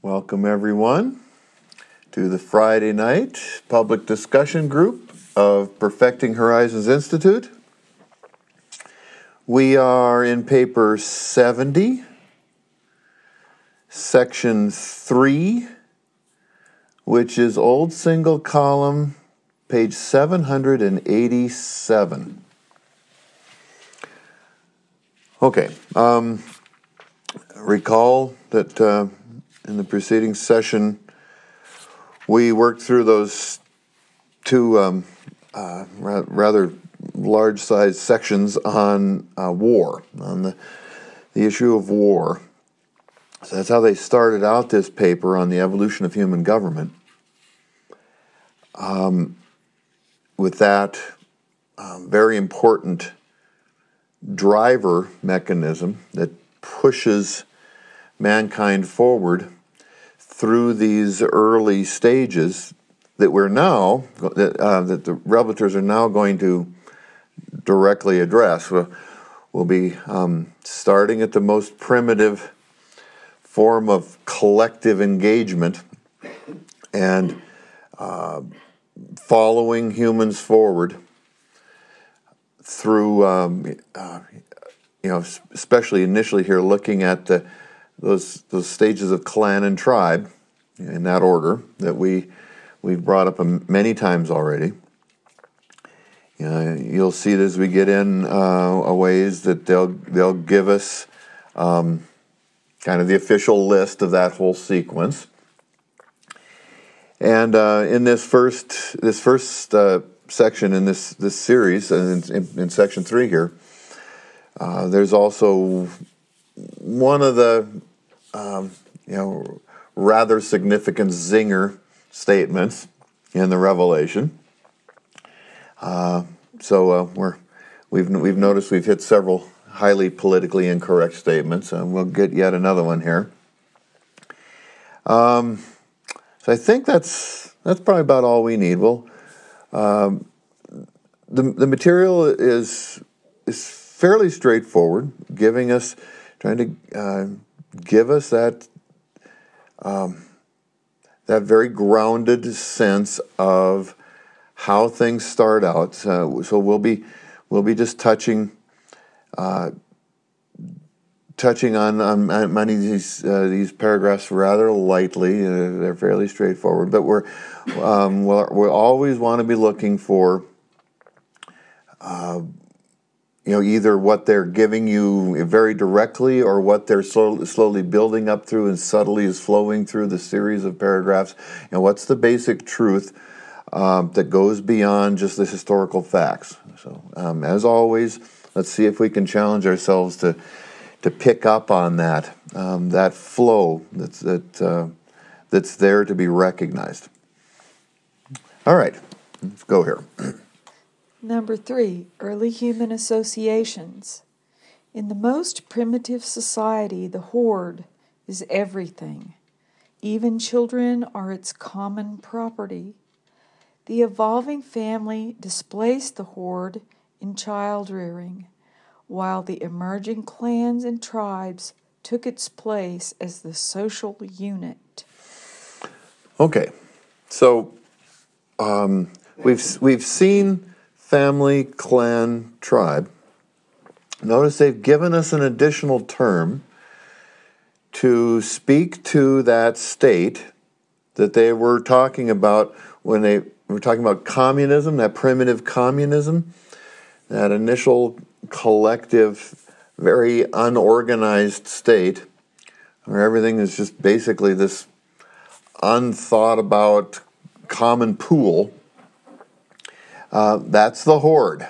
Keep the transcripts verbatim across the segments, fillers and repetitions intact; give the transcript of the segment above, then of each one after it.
Welcome, everyone, to the Friday night public discussion group of Perfecting Horizons Institute. We are in paper seventy, section three, which is old single column, page seven hundred eighty-seven. Okay, um, recall that uh, in the preceding session, we worked through those two um, uh, ra- rather large-sized sections on uh, war, on the, the issue of war. So that's how they started out this paper on the evolution of human government. Um, with that um, very important driver mechanism that pushes mankind forward through these early stages that we're now, that, uh, that the revelatories are now going to directly address. We'll, we'll be um, starting at the most primitive form of collective engagement and uh, following humans forward through, um, uh, you know, especially initially here looking at the those those stages of clan and tribe in that order that we we've brought up many times already. You know, you'll see it as we get in uh, a ways that they'll they'll give us um, kind of the official list of that whole sequence. And uh, in this first this first uh, section in this this series, in, in, in section three here, uh, there's also one of the um, you know rather significant zinger statements in the Revelation. Uh, so uh, we're we've we've noticed we've hit several highly politically incorrect statements, and we'll get yet another one here. Um, so I think that's that's probably about all we need. Well, um, the the material is is fairly straightforward, giving us trying to uh, give us that um, that very grounded sense of how things start out. Uh, so we'll be we'll be just touching uh, touching on, on many of these uh, these paragraphs rather lightly. Uh, they're fairly straightforward, but we're um, we'll, we always want to be looking for uh, you know either what they're giving you very directly or what they're slow, slowly building up through and subtly is flowing through the series of paragraphs. You know, what's the basic truth Um, that goes beyond just the historical facts. So, um, as always, let's see if we can challenge ourselves to to pick up on that um, that flow that's that uh, that's there to be recognized. All right, let's go here. Number three, early human associations. In the most primitive society, the horde is everything. Even children are its common property. The evolving family displaced the horde in child rearing, while the emerging clans and tribes took its place as the social unit. Okay, so um, we've we've seen family, clan, tribe. Notice they've given us an additional term to speak to that state that they were talking about when they were talking about communism, that primitive communism, that initial collective, very unorganized state where everything is just basically this unthought about common pool. Uh, that's the horde.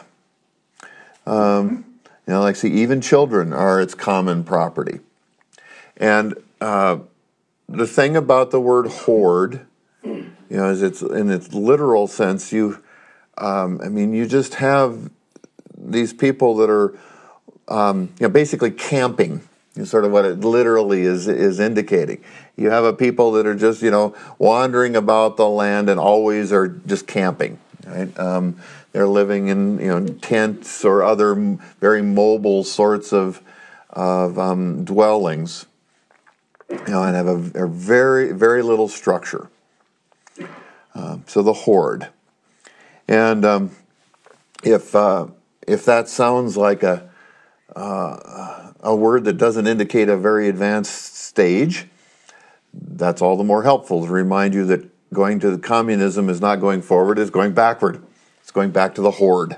Um, you know, like see, even children are its common property. And uh, the thing about the word horde, you know, is it's in its literal sense, you, um, I mean, you just have these people that are, um, you know, basically camping. Is sort of what it literally is is indicating. You have a people that are just, you know, wandering about the land and always are just camping. Right? Um, they're living in, you know, tents or other very mobile sorts of of um, dwellings. you know, and have a, a very, very little structure. Um, so the horde. And um, if uh, if that sounds like a uh, a word that doesn't indicate a very advanced stage, that's all the more helpful to remind you that going to communism is not going forward, it's going backward. It's going back to the horde.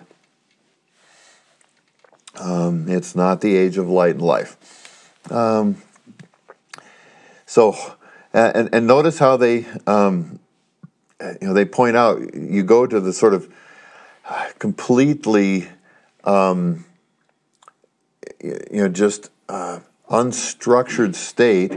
Um, it's not the age of light and life. Um, so, and, and notice how they, um, you know, they point out, you go to the sort of completely, um, you know, just uh, unstructured state,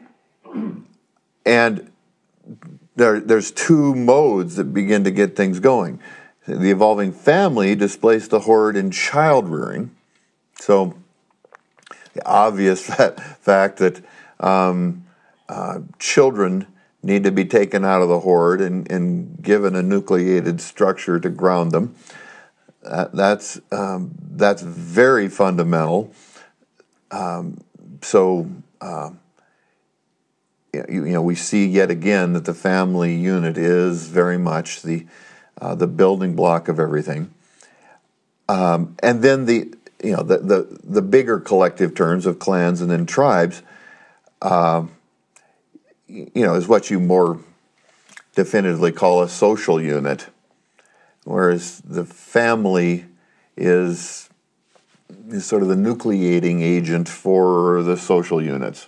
and there, there's two modes that begin to get things going. The evolving family displays the horde in child rearing. So the obvious fact that um, uh, children need to be taken out of the horde and, and given a nucleated structure to ground them. Uh, that's um, that's very fundamental. Um, so uh, you, you know, we see yet again that the family unit is very much the uh, the building block of everything. Um, and then the you know the, the the bigger collective terms of clans and then tribes, uh, you know, is what you more definitively call a social unit, whereas the family is is sort of the nucleating agent for the social units.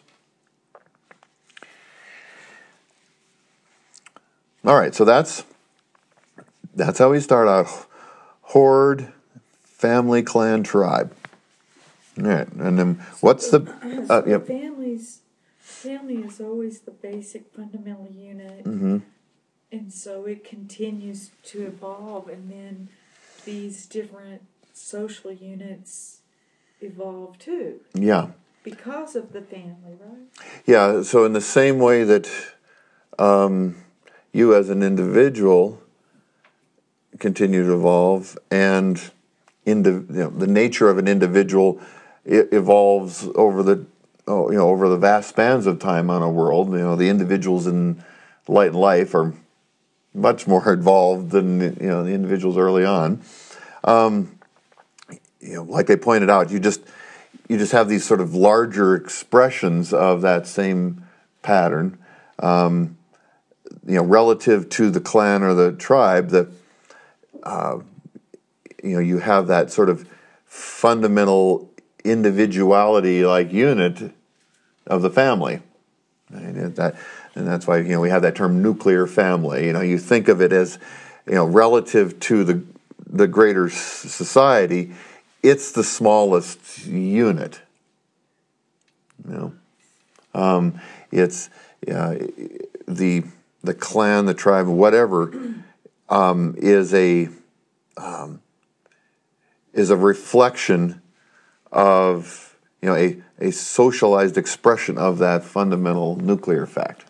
All right, so that's that's how we start out: horde, family, clan, tribe. All right, and then what's the Yes, uh, yep. families? Family is always the basic fundamental unit, Mm-hmm. and so it continues to evolve, and then these different social units evolve too. Yeah. Because of the family, right? Yeah. So in the same way that um, you as an individual continue to evolve, and indi- you know, the nature of an individual it evolves over the oh, you know over the vast spans of time on a world. You know, the individuals in light and life are much more involved than you know the individuals early on. Um, you know, like they pointed out, you just you just have these sort of larger expressions of that same pattern. Um, you know, relative to the clan or the tribe, that uh, you know you have that sort of fundamental individuality, like unit of the family, and that, and that's why you know we have that term nuclear family. You know, you think of it as you know relative to the the greater society, it's the smallest unit. You know, um, it's uh, the the clan, the tribe, whatever, um, is a um, is a reflection of you know a a socialized expression of that fundamental nuclear fact.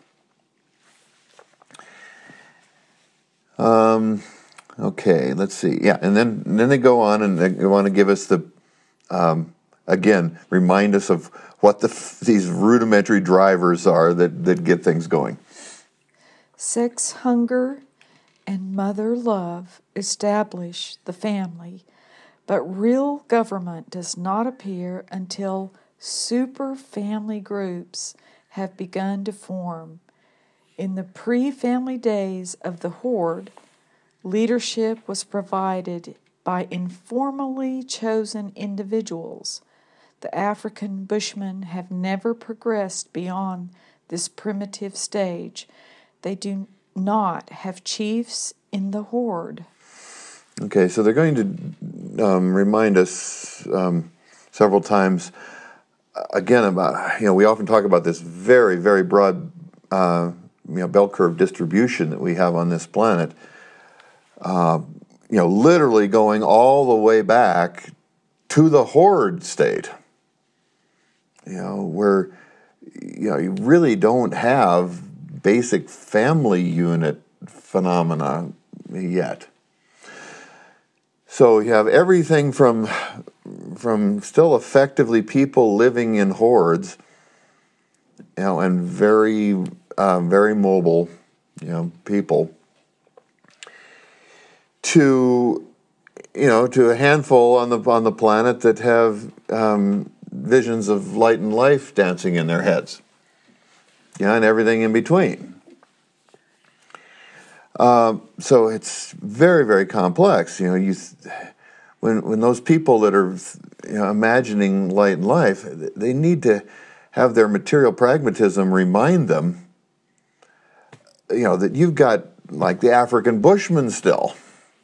Um, okay, let's see. Yeah, and then and then they go on and they want to give us the um, again remind us of what the these rudimentary drivers are that that get things going. Sex hunger and mother love establish the family, but real government does not appear until super family groups have begun to form. In the pre-family days of the horde, leadership was provided by informally chosen individuals. The African Bushmen have never progressed beyond this primitive stage. They do not have chiefs in the horde. Okay, so they're going to um, remind us um, several times again about you know we often talk about this very very broad uh, you know bell curve distribution that we have on this planet. Uh, you know, literally going all the way back to the horde state. You know, where you know you really don't have basic family unit phenomena yet. So you have everything from from still effectively people living in hordes you know, and very, uh, very mobile, you know, people, to, you know, to a handful on the on the planet that have um, visions of light and life dancing in their heads, yeah, and everything in between. Uh, so it's very, very complex. You know, you when when those people that are, you know, imagining light and life, they need to have their material pragmatism remind them, you know, that you've got like the African bushman still,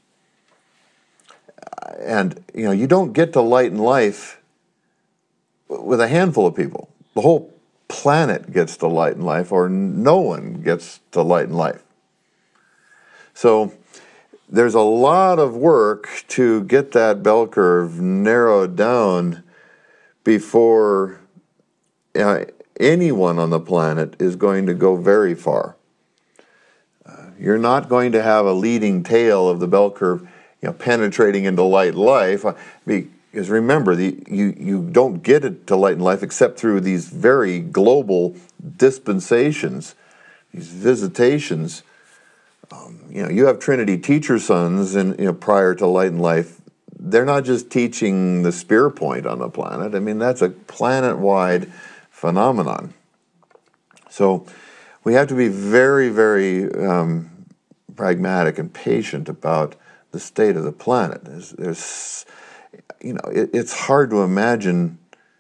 and you know you don't get to light and life with a handful of people. The whole planet gets to light and life, or no one gets to light and life. So there's a lot of work to get that bell curve narrowed down before uh, anyone on the planet is going to go very far. Uh, you're not going to have a leading tail of the bell curve, you know, penetrating into light life. Because remember, the, you, you don't get it to light and life except through these very global dispensations, these visitations. Um, you know, you have Trinity teacher sons, and you know, prior to light and life, they're not just teaching the spear point on the planet. I mean, that's a planet-wide phenomenon. So we have to be very, very um, pragmatic and patient about the state of the planet. There's, there's you know, it, it's hard to imagine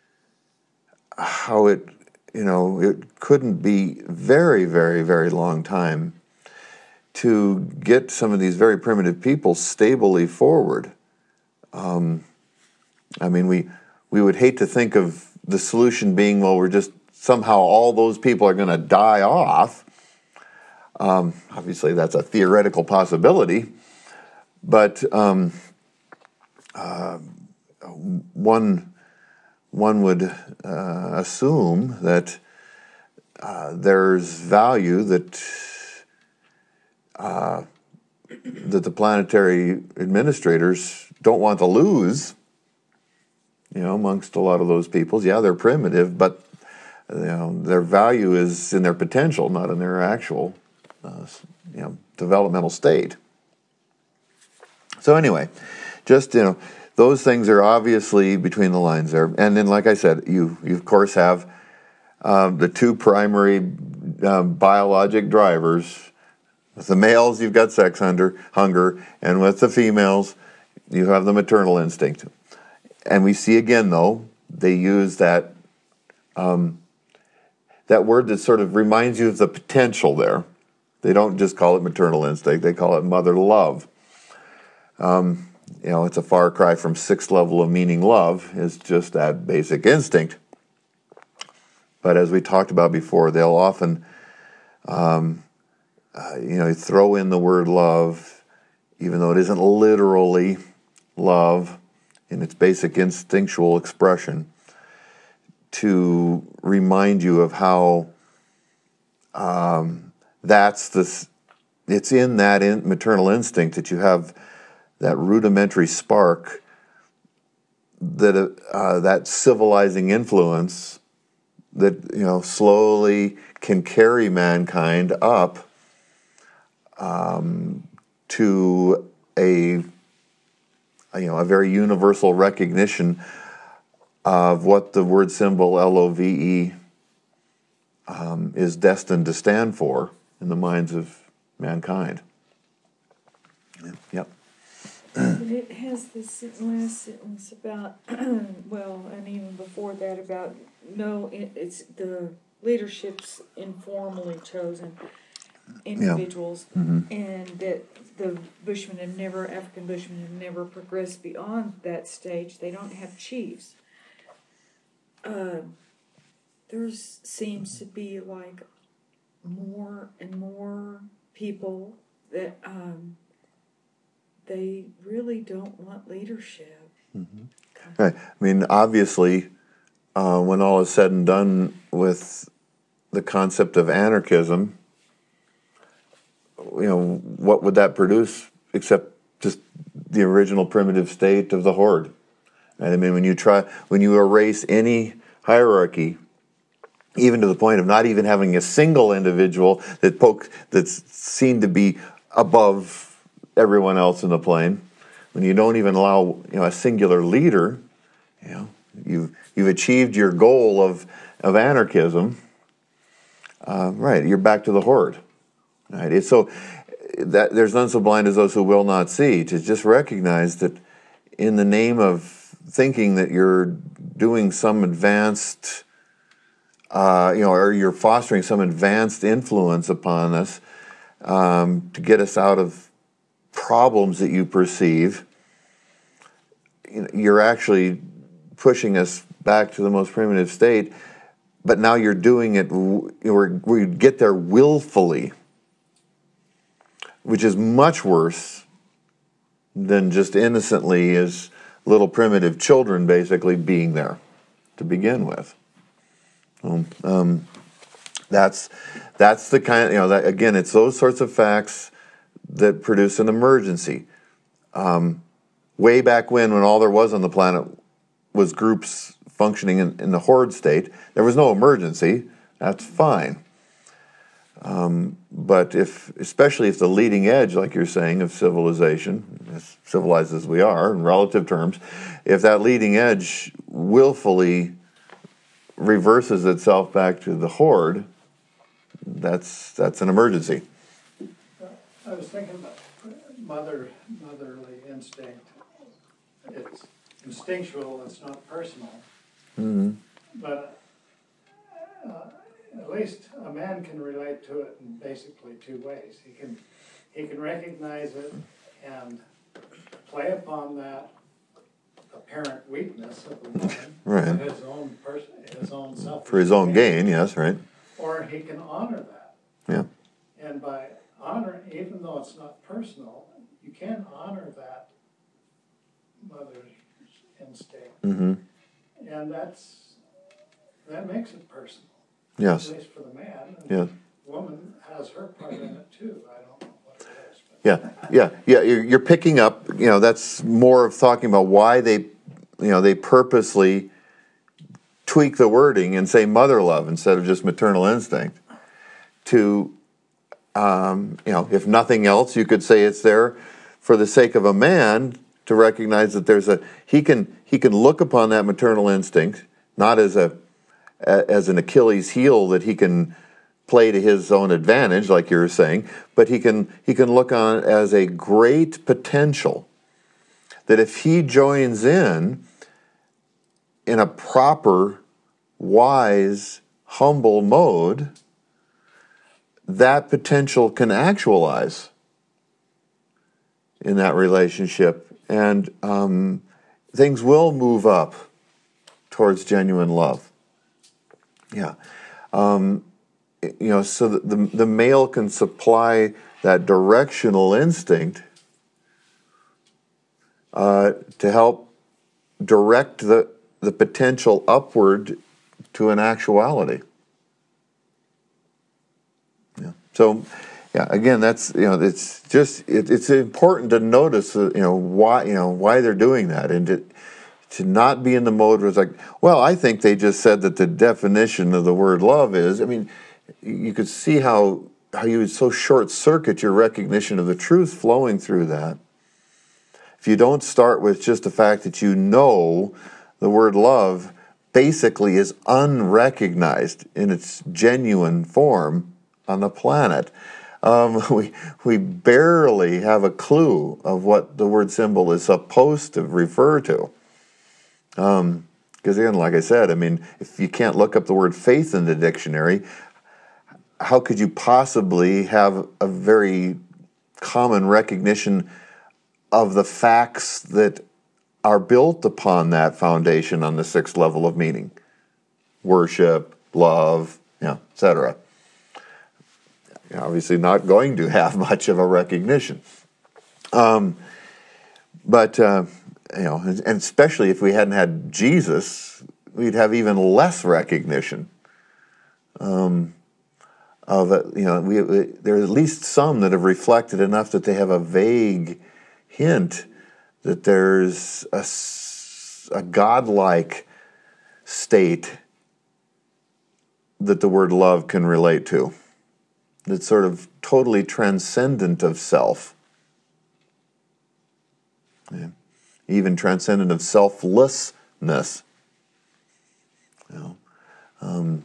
how it, you know, it couldn't be very, very, very long time to get some of these very primitive people stably forward. Um, I mean, we we would hate to think of the solution being, well, we're just somehow all those people are going to die off. Um, obviously, that's a theoretical possibility, but um, uh, one one would uh, assume that uh, there's value that. Uh, that the planetary administrators don't want to lose, you know, amongst a lot of those peoples. Yeah, they're primitive, but you know, their value is in their potential, not in their actual, uh, you know, developmental state. So anyway, just, you know, those things are obviously between the lines there. And then, like I said, you, you of course have um, the two primary um, biologic drivers. With the males, you've got sex hunger, hunger, and with the females, you have the maternal instinct. And we see again, though, they use that um, that word that sort of reminds you of the potential there. They don't just call it maternal instinct; they call it mother love. Um, you know, it's a far cry from sixth level of meaning love. It's just that basic instinct. But as we talked about before, they'll often Um, Uh, you know, throw in the word love, even though it isn't literally love in its basic instinctual expression, to remind you of how um, that's this. It's in that in, maternal instinct that you have that rudimentary spark, that uh, that civilizing influence that, you know, slowly can carry mankind up Um, to a, you know, a very universal recognition of what the word symbol L O V E um, is destined to stand for in the minds of mankind. Yep. And it has this last sentence about, well, and even before that about, no, it, it's the leadership's informally chosen individuals, yeah. mm-hmm. and that the Bushmen have never, African Bushmen have never progressed beyond that stage. They don't have chiefs. Uh, there seems to be like more and more people that um, they really don't want leadership. Mm-hmm. Right. I mean, obviously, uh, when all is said and done with the concept of anarchism, you know, what would that produce except just the original primitive state of the horde? Right? I mean, when you try, when you erase any hierarchy even to the point of not even having a single individual that poke, that's seen to be above everyone else in the plane. When you don't even allow, you know, a singular leader, you know, you've you've achieved your goal of of anarchism. Uh, right, you're back to the horde. Right, it's so that there's none so blind as those who will not see. To just recognize that, in the name of thinking that you're doing some advanced, uh, you know, or you're fostering some advanced influence upon us um, to get us out of problems that you perceive, you're actually pushing us back to the most primitive state, but now you're doing it, we get there willfully, which is much worse than just innocently as little primitive children basically being there to begin with. Um, um, that's that's the kind of, you know, that, again, it's those sorts of facts that produce an emergency. Um, way back when, when all there was on the planet was groups functioning in, in the horde state, there was no emergency. That's fine. Um, but if, especially if the leading edge, like you're saying, of civilization, as civilized as we are in relative terms, if that leading edge willfully reverses itself back to the horde, that's that's an emergency. I was thinking about mother, motherly instinct. It's instinctual, it's not personal. Mm-hmm. But uh, at least a man can relate to it in basically two ways. He can he can recognize it and play upon that apparent weakness of the woman right. for his own person, his own self for his own gain. Yes, right. Or he can honor that. Yeah. And by honor, even though it's not personal, you can honor that mother's instinct. Mm-hmm. And that's that makes it personal. Yes. At least for the man. And yeah. the woman has her part in it too. I don't know what it is. But. Yeah, yeah, yeah. You're, you're picking up. You know, that's more of talking about why they, you know, they purposely tweak the wording and say mother love instead of just maternal instinct. To, um, you know, if nothing else, you could say it's there for the sake of a man to recognize that there's a he can he can look upon that maternal instinct not as a as an Achilles heel that he can play to his own advantage, like you were saying, but he can he can look on it as a great potential that if he joins in in a proper, wise, humble mode, that potential can actualize in that relationship, and um, things will move up towards genuine love. Yeah. Um, you know, so that the, the male can supply that directional instinct uh, to help direct the, the potential upward to an actuality. Yeah. So, yeah. Again, that's you know, it's just it, it's important to notice uh, you know why you know why they're doing that, and to to not be in the mode where it's like, well, I think they just said that the definition of the word love is. I mean, you could see how how you would so short circuit your recognition of the truth flowing through that. If you don't start with just the fact that you know the word love basically is unrecognized in its genuine form on the planet. Um, we we barely have a clue of what the word symbol is supposed to refer to. Um, because again, like I said, I mean, if you can't look up the word faith in the dictionary, how could you possibly have a very common recognition of the facts that are built upon that foundation on the sixth level of meaning? Worship, love, yeah, et cetera. You're obviously not going to have much of a recognition. Um, but, uh, you know, and especially if we hadn't had Jesus, we'd have even less recognition. Um, of it, you know, we, we, there are at least some that have reflected enough that they have a vague hint that there's a, a godlike state that the word love can relate to. It's sort of totally transcendent of self. Yeah. Even transcendent of selflessness. You know, um,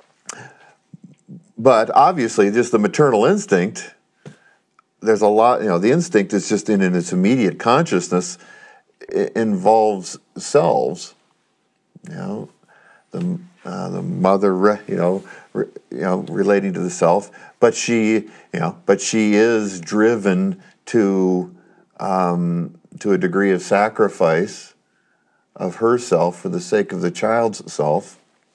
but obviously, just the maternal instinct, there's a lot, you know, the instinct is just in, in its immediate consciousness, it involves selves. You know, the uh, the mother, re, you know, re, you know, relating to the self, but she, you know, but she is driven to um, to a degree of sacrifice of herself for the sake of the child's self.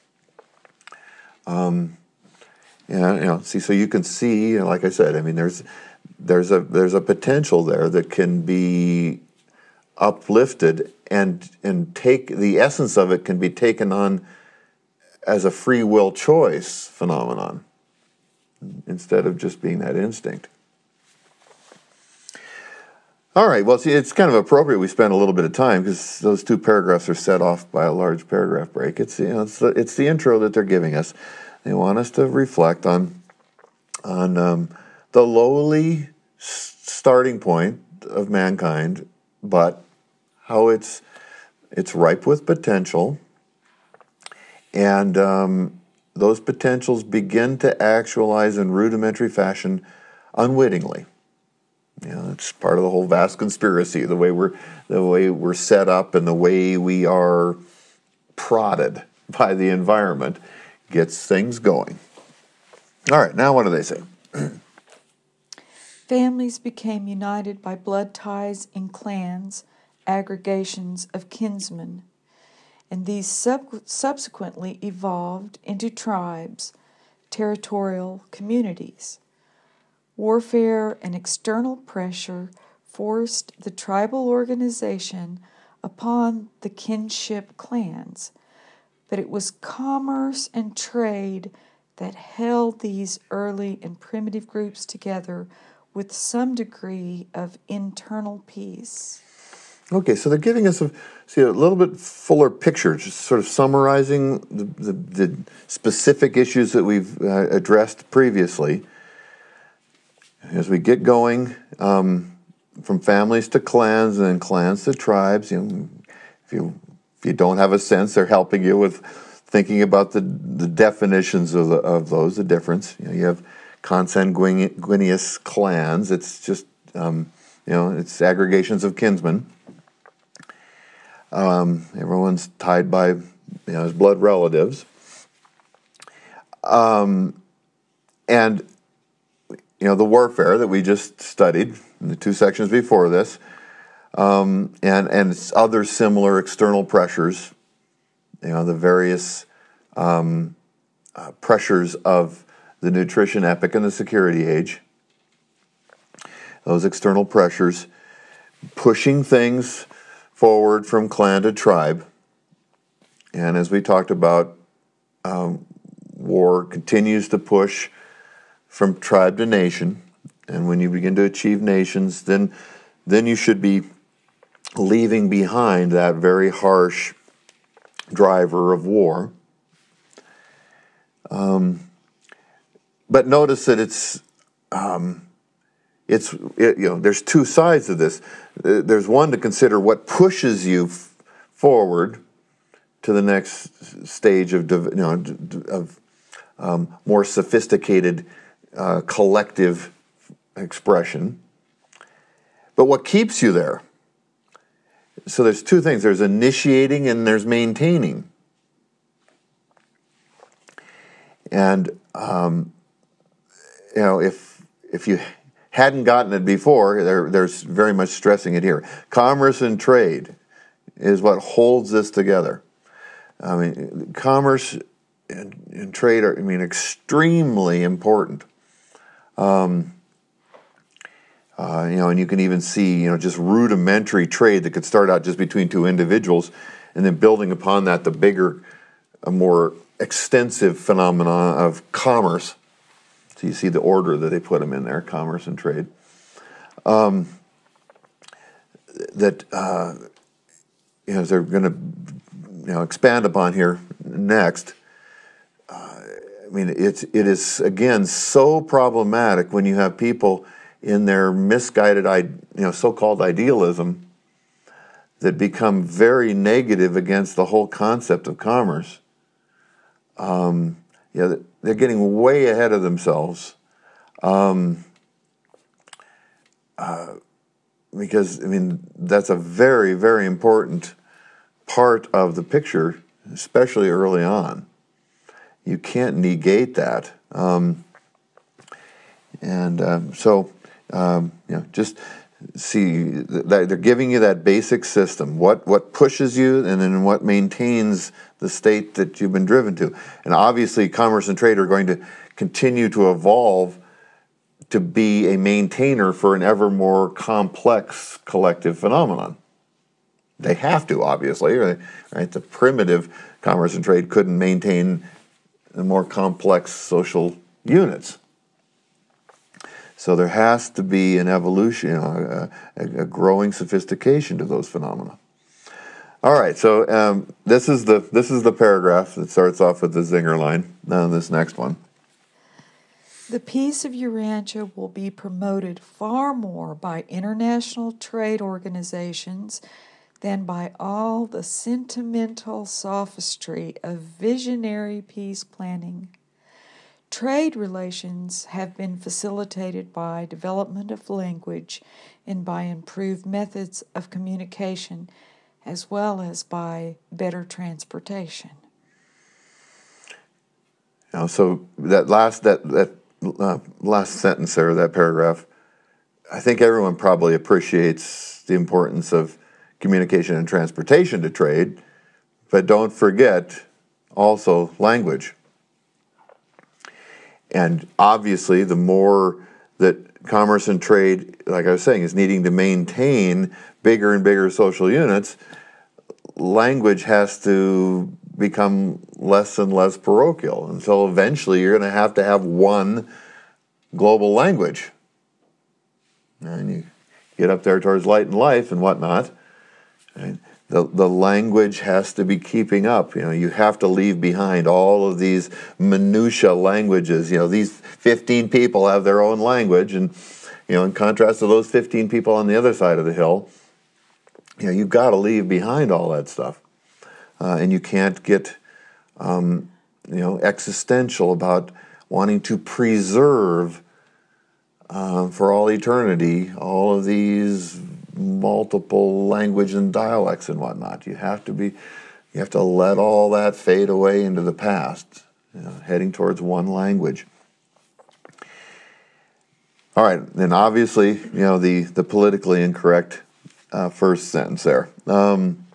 Um, yeah, you know, see, so you can see, you know, like I said, I mean, there's there's a there's a potential there that can be uplifted and and take the essence of it can be taken on as a free will choice phenomenon instead of just being that instinct. All right, well, see, it's kind of appropriate we spend a little bit of time because those two paragraphs are set off by a large paragraph break. It's, you know, it's the, it's the intro that they're giving us. They want us to reflect on on um, the lowly s- starting point of mankind, but how it's it's ripe with potential. And um, those potentials begin to actualize in rudimentary fashion unwittingly. You know, it's part of the whole vast conspiracy, the way we're the way we're set up and the way we are prodded by the environment gets things going. All right, now what do they say? Families became united by blood ties in clans, aggregations of kinsmen, and these sub- subsequently evolved into tribes, territorial communities. Warfare and external pressure forced the tribal organization upon the kinship clans, but it was commerce and trade that held these early and primitive groups together with some degree of internal peace. Okay, so they're giving us a, see, a little bit fuller picture, just sort of summarizing the, the, the specific issues that we've uh, addressed previously. As we get going, um, from families to clans and then clans to tribes, you know, if you if you don't have a sense, they're helping you with thinking about the, the definitions of the, of those, the difference. You know, you have consanguineous clans. It's just um, you know, it's aggregations of kinsmen. Um, everyone's tied by, you know, as blood relatives. Um, and you know, the warfare that we just studied in the two sections before this, um, and and other similar external pressures, you know, the various um, uh, pressures of the nutrition epoch and the security age, those external pressures pushing things forward from clan to tribe. And as we talked about, um, war continues to push from tribe to nation, and when you begin to achieve nations, then then you should be leaving behind that very harsh driver of war. Um, but notice that it's um, it's it, you know, there's two sides of this. There's one to consider what pushes you f- forward to the next stage of you know of um, more sophisticated uh, collective expression, but what keeps you there? So there's two things. There's initiating and there's maintaining. And um, you know, if if you hadn't gotten it before, there, there's very much stressing it here. Commerce and trade is what holds this together. I mean, commerce and, and trade are, I mean, extremely important. Um, Uh, you know, and you can even see, you know, just rudimentary trade that could start out just between two individuals, and then building upon that, the bigger, a more extensive phenomenon of commerce. So you see the order that they put them in there: commerce and trade. Um, that uh, you know, as they're going to, you know, expand upon here next. Uh, mean, it's it is again so problematic when you have people in their misguided, you know, so-called idealism that become very negative against the whole concept of commerce. Um, you know, they're getting way ahead of themselves. Um, uh, because, I mean, that's a very, very important part of the picture, especially early on. You can't negate that. Um, and um, so, um, you know, just see that they're giving you that basic system, what what pushes you and then what maintains the state that you've been driven to. And obviously commerce and trade are going to continue to evolve to be a maintainer for an ever more complex collective phenomenon. They have to, obviously, right? Right? The primitive commerce and trade couldn't maintain the more complex social units. So there has to be an evolution, you know, a, a growing sophistication to those phenomena. All right, so um, this is the this is the paragraph that starts off with the zinger line. Now this next one. The peace of Urantia will be promoted far more by international trade organizations than by all the sentimental sophistry of visionary peace planning. Trade relations have been facilitated by development of language and by improved methods of communication, as well as by better transportation. Now, so that last that that uh, last sentence there, that paragraph, I think everyone probably appreciates the importance of communication and transportation to trade, but don't forget also language. And obviously, the more that commerce and trade, like I was saying, is needing to maintain bigger and bigger social units, language has to become less and less parochial. And so eventually you're going to have to have one global language. And you get up there towards light and life and whatnot, and the, the language has to be keeping up. You know, you have to leave behind all of these minutia languages. You know, these fifteen people have their own language, and, you know, in contrast to those fifteen people on the other side of the hill, you know, you've got to leave behind all that stuff. Uh, and you can't get, um, you know, existential about wanting to preserve uh, for all eternity all of these multiple language and dialects and whatnot. You have to be, you have to let all that fade away into the past, you know, heading towards one language. All right, and obviously, you know, the, the politically incorrect uh, first sentence there. Um,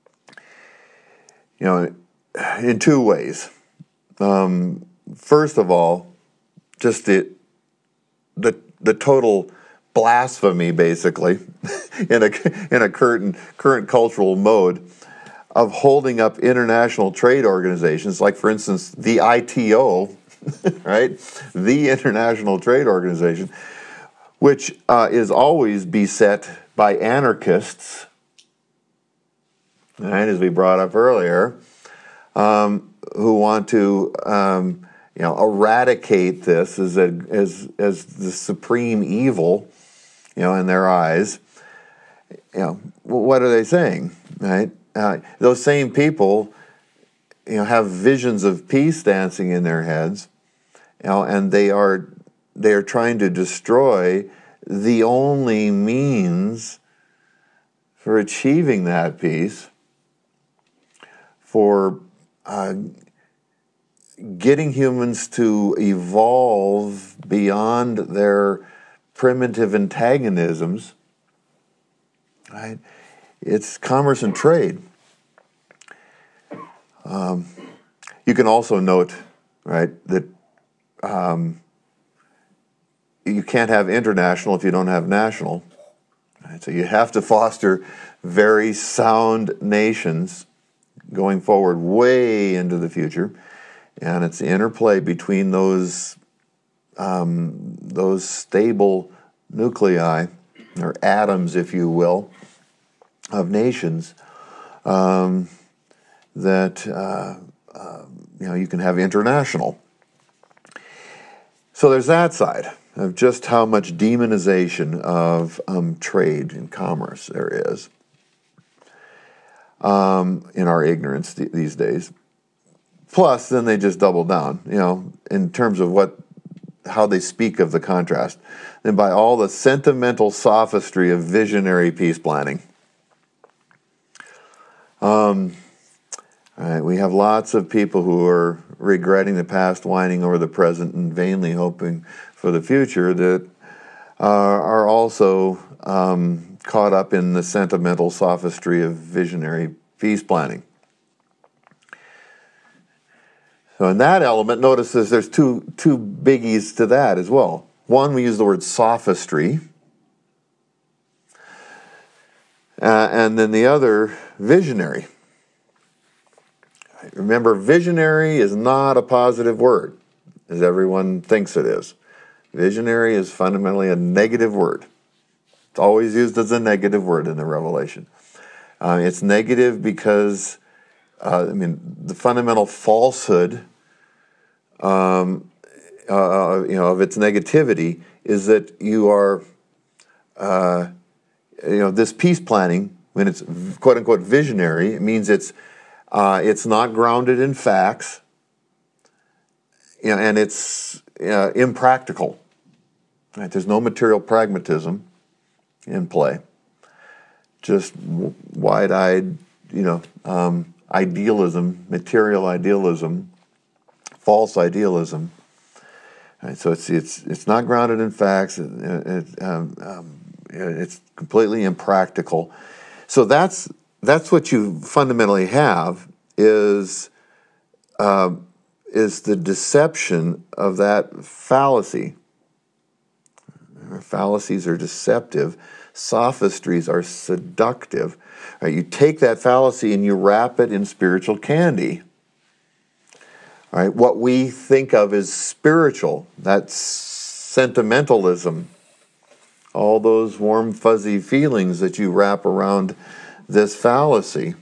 you know, in two ways. Um, first of all, just the the the total blasphemy, basically, in a in a current current cultural mode of holding up international trade organizations, like, for instance, the I T O, right, the International Trade Organization, which uh, is always beset by anarchists, right, as we brought up earlier, um, who want to um, you know eradicate this as a, as as the supreme evil, you know, in their eyes. You know, what are they saying, right? Uh, those same people, you know, have visions of peace dancing in their heads, you know, and they are they are trying to destroy the only means for achieving that peace, for uh, getting humans to evolve beyond their primitive antagonisms, right? It's commerce and trade. Um, you can also note, right, that um, you can't have international if you don't have national. Right? So you have to foster very sound nations going forward way into the future, and it's the interplay between those um, those stable nuclei, or atoms, if you will, of nations, um, that uh, uh, you know you can have international. So there's that side of just how much demonization of um, trade and commerce there is um, in our ignorance th- these days. Plus, then they just double down, you know, in terms of what, how they speak of the contrast, and by all the sentimental sophistry of visionary peace planning. Um, all right, we have lots of people who are regretting the past, whining over the present, and vainly hoping for the future that uh, are also um, caught up in the sentimental sophistry of visionary peace planning. So in that element, notice this, there's two, two biggies to that as well. One, we use the word sophistry. Uh, and then the other, visionary. Remember, visionary is not a positive word, as everyone thinks it is. Visionary is fundamentally a negative word. It's always used as a negative word in the Revelation. Uh, it's negative because, uh, I mean, the fundamental falsehood um, uh, you know, of its negativity is that you are, uh, you know, this peace planning, when it's quote-unquote visionary, it means it's uh, it's not grounded in facts, you know, and it's uh, impractical. Right? There's no material pragmatism in play. Just w- wide-eyed, you know, um, idealism, material idealism, false idealism. Right? So it's it's it's not grounded in facts. It, it, um, um, it's completely impractical. So that's that's what you fundamentally have is uh, is the deception of that fallacy. Fallacies are deceptive. Sophistries are seductive. Right? You take that fallacy and you wrap it in spiritual candy. All right? What we think of as spiritual, that's sentimentalism, all those warm, fuzzy feelings that you wrap around this fallacy,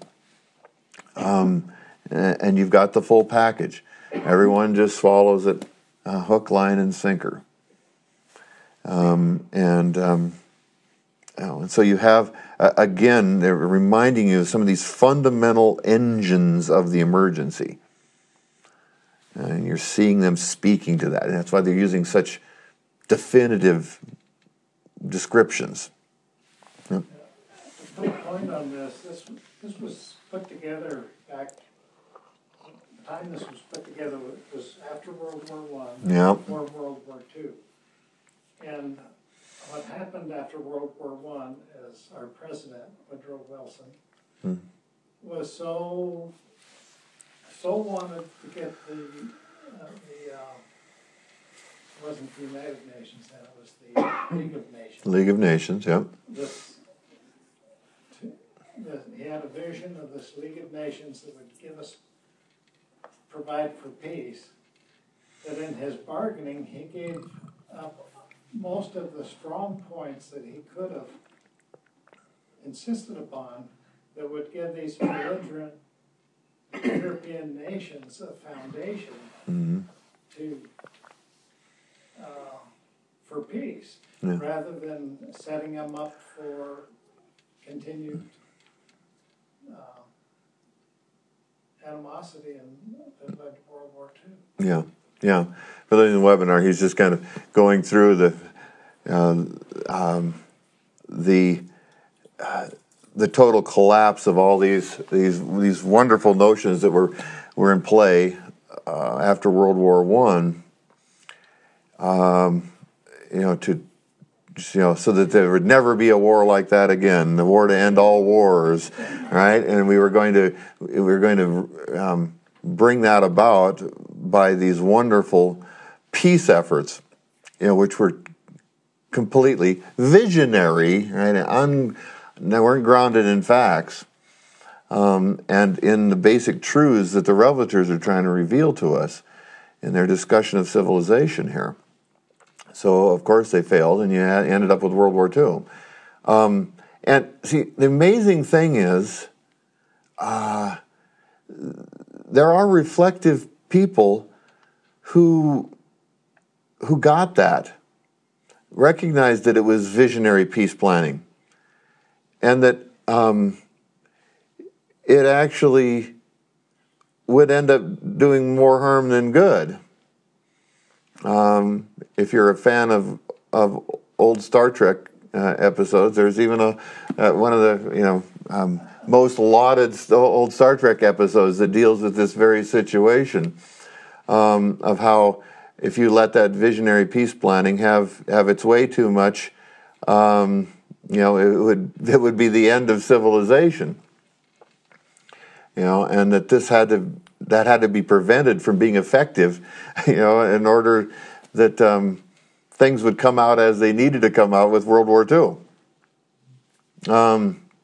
um, and you've got the full package. Everyone just swallows it, uh, hook, line, and sinker. Um, and, um, oh, and so you have, uh, again, they're reminding you of some of these fundamental engines of the emergency. And you're seeing them speaking to that. And that's why they're using such definitive descriptions. Yep. To put a point on this, this, this was put together back, the time this was put together was after World War One, Yeah. before World War Two. And what happened after World War One is our president, Woodrow Wilson, hmm. was so so wanted to get the uh, the uh, it wasn't the United Nations then, it was the League of Nations. League of Nations, yep. This, to, the, he had a vision of this League of Nations that would give us, provide for peace. That in his bargaining, he gave up most of the strong points that he could have insisted upon that would give these belligerent European nations a foundation mm-hmm. to uh, for peace, yeah. rather than setting them up for continued uh, animosity and that led to World War Two. Yeah, yeah. For those in the webinar, he's just kind of going through the uh, um, the. Uh, the total collapse of all these these these wonderful notions that were were in play uh, after World War One. Um, you know, to you know, so that there would never be a war like that again. The war to end all wars, right? And we were going to we were going to um, bring that about by these wonderful peace efforts, you know, which were completely visionary, right? Un, They weren't grounded in facts um, and in the basic truths that the revelators are trying to reveal to us in their discussion of civilization here. So, of course, they failed, and you had, ended up with World War Two. Um, and see, the amazing thing is uh, there are reflective people who who got that recognized that it was visionary peace planning, and that um, it actually would end up doing more harm than good. Um, if you're a fan of of old Star Trek uh, episodes, there's even a uh, one of the you know um, most lauded old Star Trek episodes that deals with this very situation um, of how if you let that visionary peace planning have have its way too much, um, you know it would it would be the end of civilization. You know, and that this had to that had to be prevented from being effective, you know, in order that um, things would come out as they needed to come out with World War Two. Um,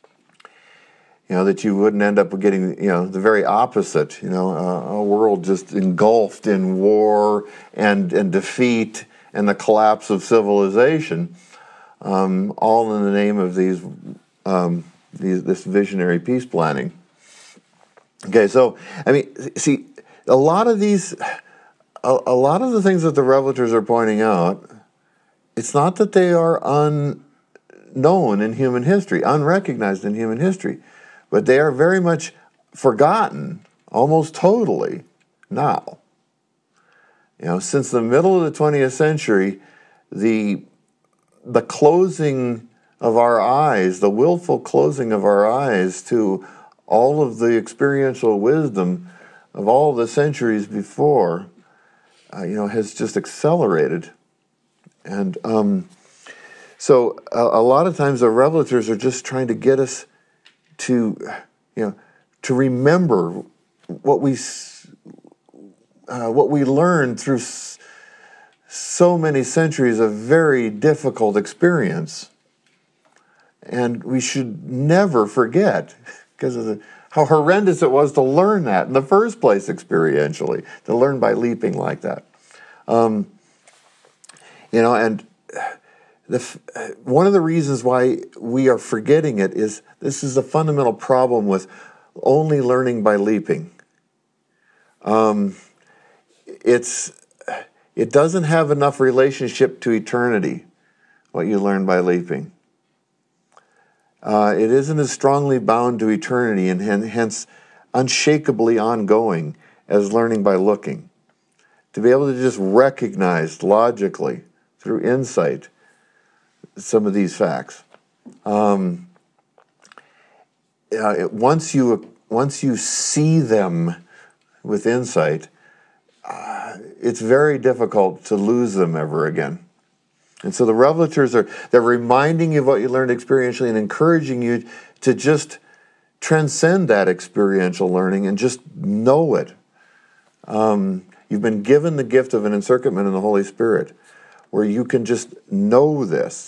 you know, that you wouldn't end up getting, you know, the very opposite. You know, uh, a world just engulfed in war and and defeat and the collapse of civilization, um, all in the name of these, um, these this visionary peace planning. Okay, so, I mean, see, a lot of these, a, a lot of the things that the revelators are pointing out, it's not that they are unknown in human history, unrecognized in human history, but they are very much forgotten, almost totally, now. You know, since the middle of the twentieth century, the, the closing of our eyes, the willful closing of our eyes to all of the experiential wisdom of all the centuries before, uh, you know, has just accelerated. And um, so a, a lot of times the revelators are just trying to get us to, you know, to remember what we uh, what we learned through s- so many centuries of very difficult experience. And we should never forget, because of the, how horrendous it was to learn that in the first place experientially, to learn by leaping like that. Um, you know, and the, one of the reasons why we are forgetting it is this is a fundamental problem with only learning by leaping. Um, it's it doesn't have enough relationship to eternity, what you learn by leaping. Uh, it isn't as strongly bound to eternity and hence unshakably ongoing as learning by looking. To be able to just recognize logically, through insight, some of these facts. Um, uh, it, once you once you see them with insight, uh, it's very difficult to lose them ever again. And so the revelators are, they're reminding you of what you learned experientially and encouraging you to just transcend that experiential learning and just know it. Um, you've been given the gift of an encirclement in the Holy Spirit where you can just know this.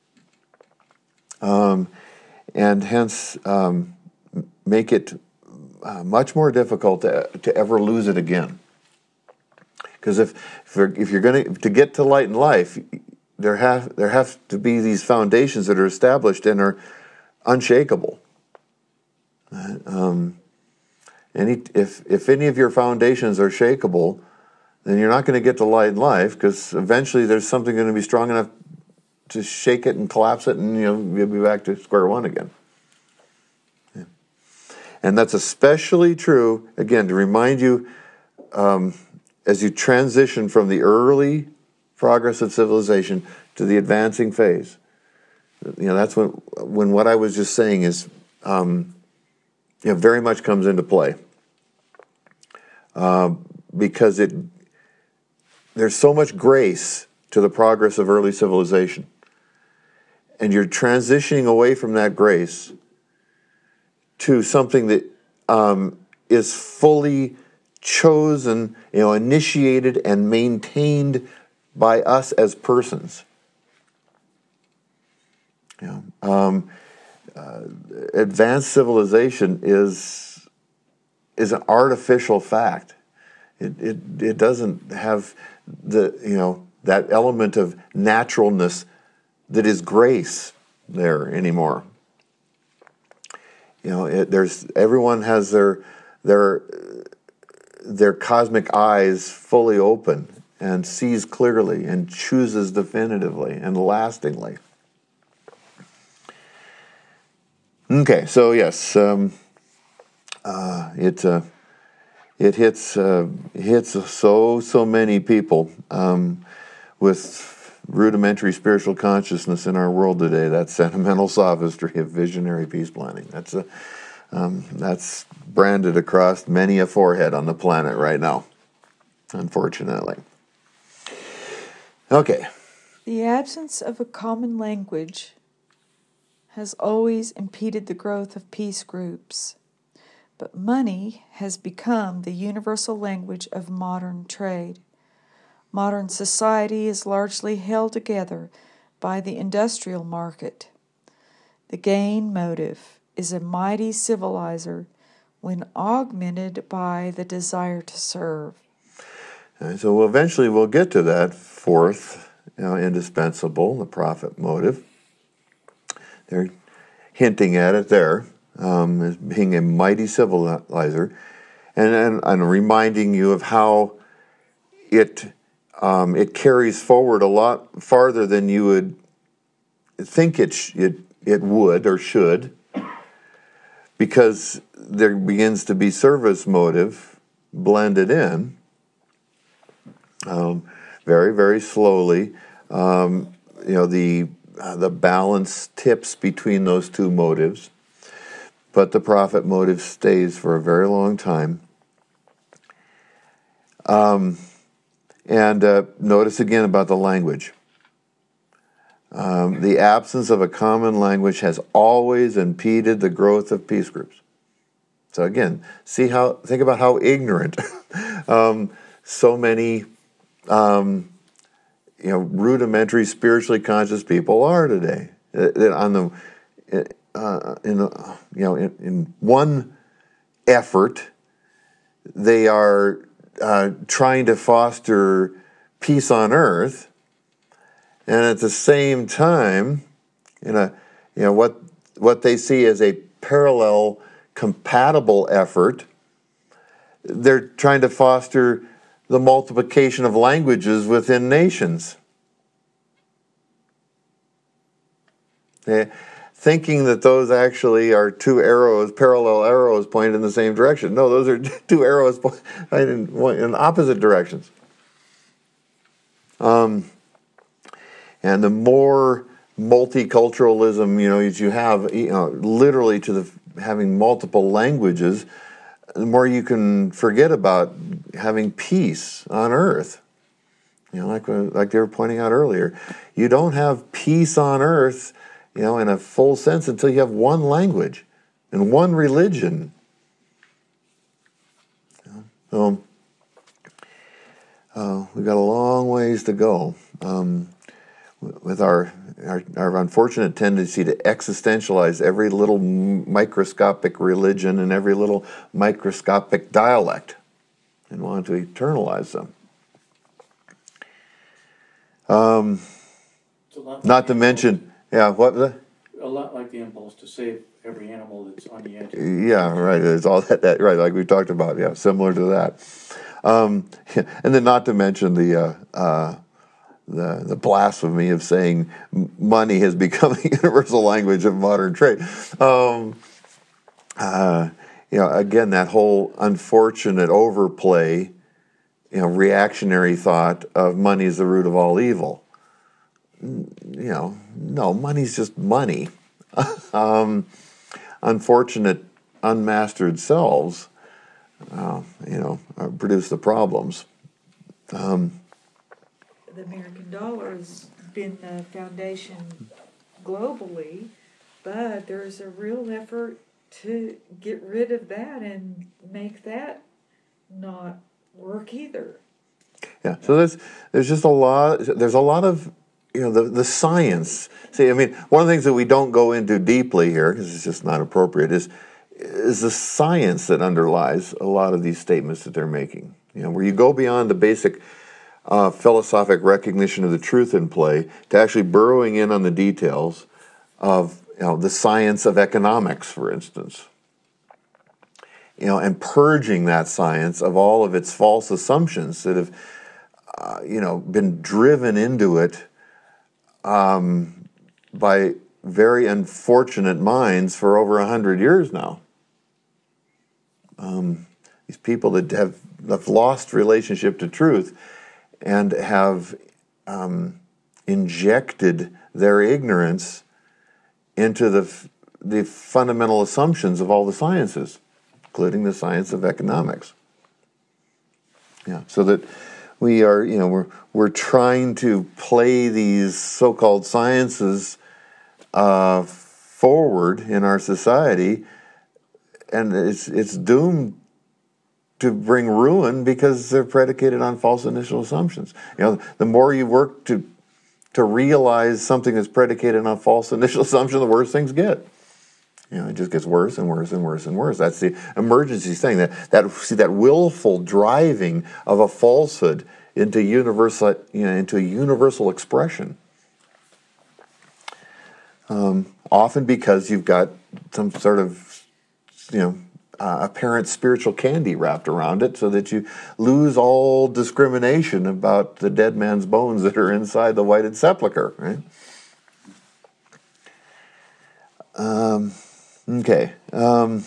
Um, and hence um, make it uh, much more difficult to, to ever lose it again. Because if, if you're, if you're going to, to get to light and life, There have there have to be these foundations that are established and are unshakable. Um, any if if any of your foundations are shakable, then you're not going to get to light and life, because eventually there's something going to be strong enough to shake it and collapse it, and you know you'll be back to square one again. Yeah. And that's especially true, again, to remind you um, as you transition from the early progress of civilization to the advancing phase. You know, that's when when what I was just saying is, um, you know, very much comes into play. Uh, because it there's so much grace to the progress of early civilization. And you're transitioning away from that grace to something that um, is fully chosen, you know, initiated and maintained by us as persons. You know, um, uh, advanced civilization is is an artificial fact. It it it doesn't have the you know that element of naturalness that is grace there anymore. You know, it, there's everyone has their their their cosmic eyes fully open, and sees clearly and chooses definitively and lastingly. Okay, so yes, um, uh, it uh, it hits uh, hits so so many people um, with rudimentary spiritual consciousness in our world today. That sentimental sophistry of visionary peace planning. That's a um, that's branded across many a forehead on the planet right now, unfortunately. Okay. The absence of a common language has always impeded the growth of peace groups, but money has become the universal language of modern trade. Modern society is largely held together by the industrial market. The gain motive is a mighty civilizer when augmented by the desire to serve. And so we'll eventually we'll get to that fourth, you know, indispensable, the profit motive. They're hinting at it there um, as being a mighty civilizer, and, and and reminding you of how it um, it carries forward a lot farther than you would think it sh- it it would or should, because there begins to be service motive blended in, um, very very slowly. Um, you know the. Uh, the balance tips between those two motives, but the profit motive stays for a very long time. Um, and uh, notice again about the language. Um, the absence of a common language has always impeded the growth of peace groups. So again, see how think about how ignorant um, so many um, you know, rudimentary, spiritually conscious people are today. That on the, uh, in the, you know, in, in one effort, they are uh, trying to foster peace on earth, and at the same time, in a, you know, what what they see as a parallel, compatible effort, they're trying to foster the multiplication of languages within nations. Okay. Thinking that those actually are two arrows, parallel arrows pointed in the same direction. No, those are two arrows pointed in, in opposite directions. Um, and the more multiculturalism, you know, that you have, you know, literally to the having multiple languages, the more you can forget about having peace on earth. You know, like like they were pointing out earlier, you don't have peace on earth, you know, in a full sense until you have one language and one religion. So uh, we've got a long ways to go um, with our, our our unfortunate tendency to existentialize every little microscopic religion and every little microscopic dialect and want to eternalize them. Um, not to mention, yeah, what was that? A lot like the impulse to save every animal that's on the edge. Yeah, right. It's all that, that right, like we talked about. Yeah, similar to that. Um, and then, not to mention the uh, uh, the the blasphemy of saying money has become the universal language of modern trade. Um, uh, you know, again, that whole unfortunate overplay, you know, reactionary thought of money is the root of all evil. You know, no, money's just money. um, unfortunate, unmastered selves, uh, you know, uh, produce the problems. Um, the American dollar has been the foundation globally, but there's a real effort to get rid of that and make that not work either. Yeah, so there's there's just a lot. There's a lot of, you know, the the science. See, I mean, one of the things that we don't go into deeply here because it's just not appropriate is is the science that underlies a lot of these statements that they're making. You know, where you go beyond the basic uh, philosophic recognition of the truth in play to actually burrowing in on the details of, you know, the science of economics, for instance. You know, and purging that science of all of its false assumptions that have uh, you know, been driven into it um, by very unfortunate minds for over a hundred years now. Um, these people that have, have lost relationship to truth and have um, injected their ignorance into the the fundamental assumptions of all the sciences, including the science of economics. Yeah, so that we are, you know, we're we're trying to play these so-called sciences uh, forward in our society, and it's it's doomed to bring ruin because they're predicated on false initial assumptions. You know, the more you work to to realize something that's predicated on false initial assumption, the worse things get. You know, it just gets worse and worse and worse and worse. That's the emergency thing. That that see that willful driving of a falsehood into universal, you know, into a universal expression. Um, often because you've got some sort of, you know, uh, apparent spiritual candy wrapped around it, so that you lose all discrimination about the dead man's bones that are inside the whited sepulcher. Right? Um. Okay. Um,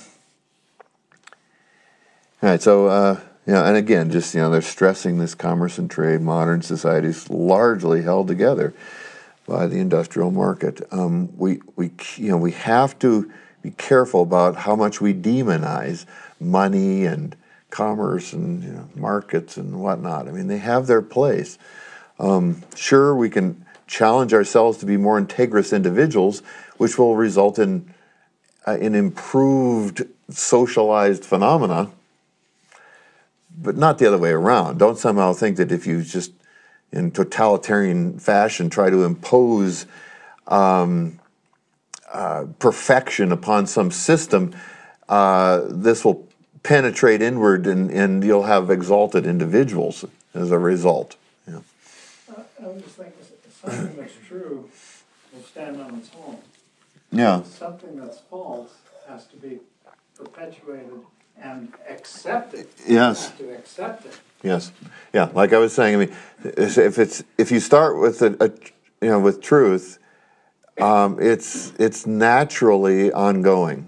all right. So, uh, you know, and again, just, you know, they're stressing this commerce and trade. Modern society's largely held together by the industrial market. Um, we, we, you know, we have to be careful about how much we demonize money and commerce and, you know, markets and whatnot. I mean, they have their place. Um, sure, we can challenge ourselves to be more integrous individuals, which will result in Uh, in improved socialized phenomena, but not the other way around. Don't somehow think that if you just, in totalitarian fashion, try to impose um, uh, perfection upon some system, uh, this will penetrate inward and, and you'll have exalted individuals as a result. Yeah. Uh, I was just thinking, something that's true will stand on its own. Yeah. Something that's false has to be perpetuated and accepted. Yes. You have to accept it. Yes. Yeah. Like I was saying, I mean, if it's if you start with a, a you know with truth, um, it's it's naturally ongoing.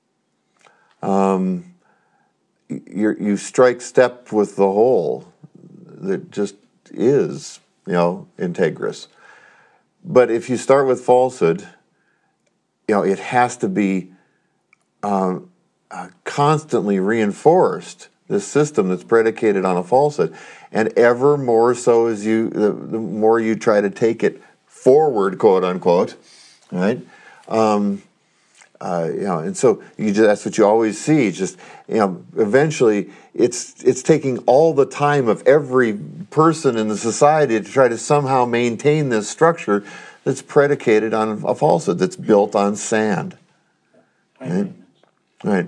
Um, you you strike step with the whole that just is, you know, integrous. But if you start with falsehood, you know, it has to be um, uh, constantly reinforced, this system that's predicated on a falsehood. And ever more so as you, the, the more you try to take it forward, quote unquote, right? Um, uh, you know, and so you just, that's what you always see. It's just, you know, eventually it's it's taking all the time of every person in the society to try to somehow maintain this structure that's predicated on a falsehood, that's built on sand. Right? Right.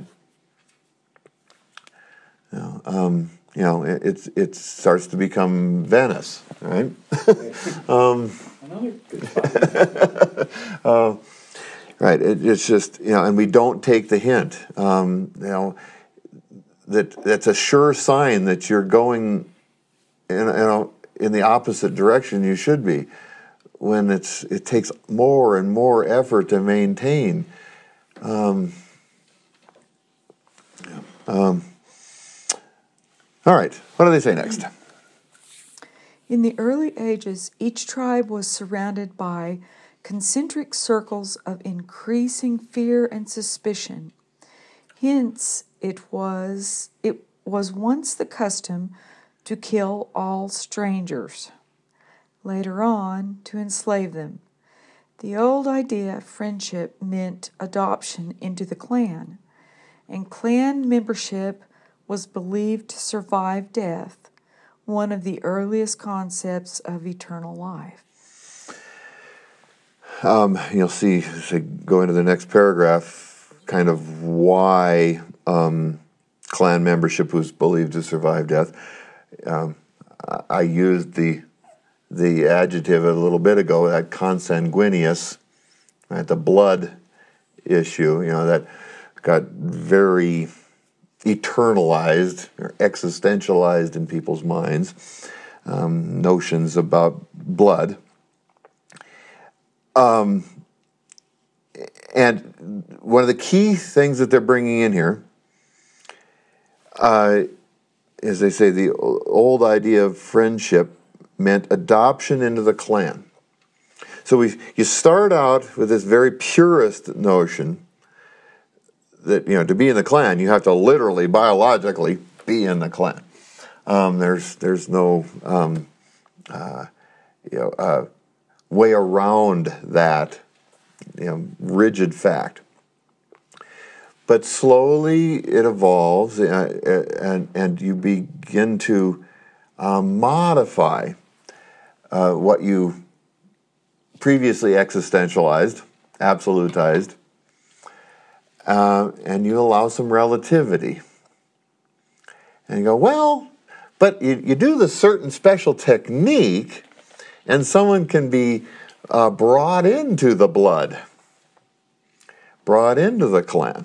You know, um, you know it, it, it starts to become Venice, right? um, Another good spot. uh, right. It, it's just, you know, and we don't take the hint. Um, you know, that that's a sure sign that you're going, in, you know, in the opposite direction you should be. When it's it takes more and more effort to maintain. Um, yeah. um, all right, what do they say next? In the early ages, each tribe was surrounded by concentric circles of increasing fear and suspicion. Hence, it was it was once the custom to kill all strangers. Later on, to enslave them. The old idea of friendship meant adoption into the clan, and clan membership was believed to survive death, one of the earliest concepts of eternal life. Um, you'll see, as I go into the next paragraph, kind of why um, clan membership was believed to survive death. Um, I used the the adjective a little bit ago, that consanguineous, right, the blood issue, you know, that got very eternalized or existentialized in people's minds. um, notions about blood. Um, and one of the key things that they're bringing in here, uh, as they say, the old idea of friendship meant adoption into the clan. So we, you start out with this very purist notion that, you know, to be in the clan, you have to literally, biologically, be in the clan. Um, there's there's no um, uh, you know uh, way around that, you know, rigid fact. But slowly it evolves, uh, and and you begin to um, modify uh, what you previously existentialized, absolutized, uh, and you allow some relativity. And you go, well, but you, you do the certain special technique, and someone can be uh, brought into the blood, brought into the clan.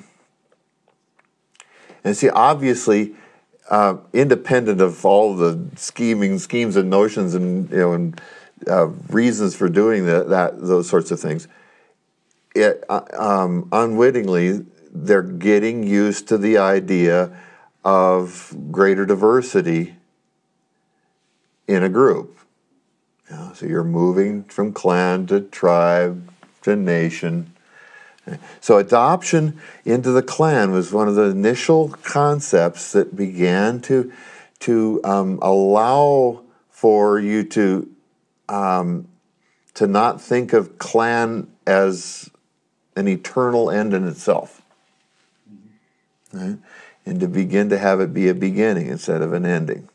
And see, obviously, uh, independent of all the scheming, schemes and notions and, you know, and uh, reasons for doing that, that, those sorts of things, it, uh, um, unwittingly, they're getting used to the idea of greater diversity in a group. You know, so you're moving from clan to tribe to nation. So adoption into the clan was one of the initial concepts that began to to um, allow for you to um, to not think of clan as an eternal end in itself, right? And to begin to have it be a beginning instead of an ending.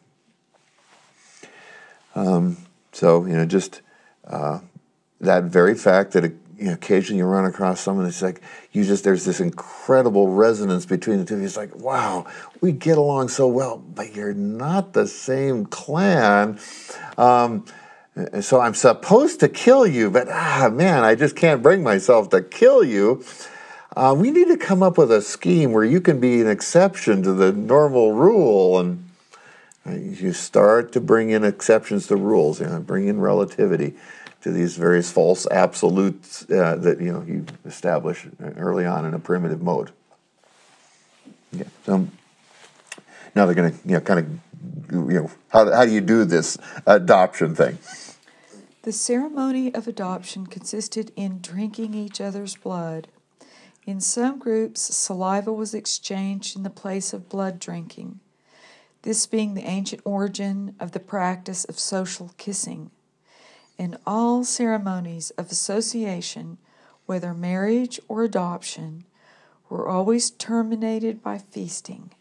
Um, so you know, just uh, that very fact that it, you know, occasionally you run across someone that's like, you just, there's this incredible resonance between the two of you. It's like, wow, we get along so well, but you're not the same clan. Um, so I'm supposed to kill you, but ah, man, I just can't bring myself to kill you. Uh, we need to come up with a scheme where you can be an exception to the normal rule. And uh, you start to bring in exceptions to rules, you know, bring in relativity to these various false absolutes uh, that, you know, you establish early on in a primitive mode. Yeah. So now they're going to, you know, kind of, you know, how how do you do this adoption thing? The ceremony of adoption consisted in drinking each other's blood. In some groups, saliva was exchanged in the place of blood drinking, this being the ancient origin of the practice of social kissing. In all ceremonies of association, whether marriage or adoption, were always terminated by feasting.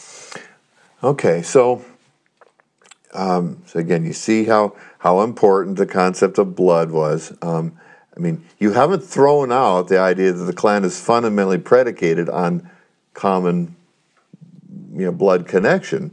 Okay, so, um, so again, you see how, how important the concept of blood was. Um, I mean, you haven't thrown out the idea that the clan is fundamentally predicated on common, you know, blood connection,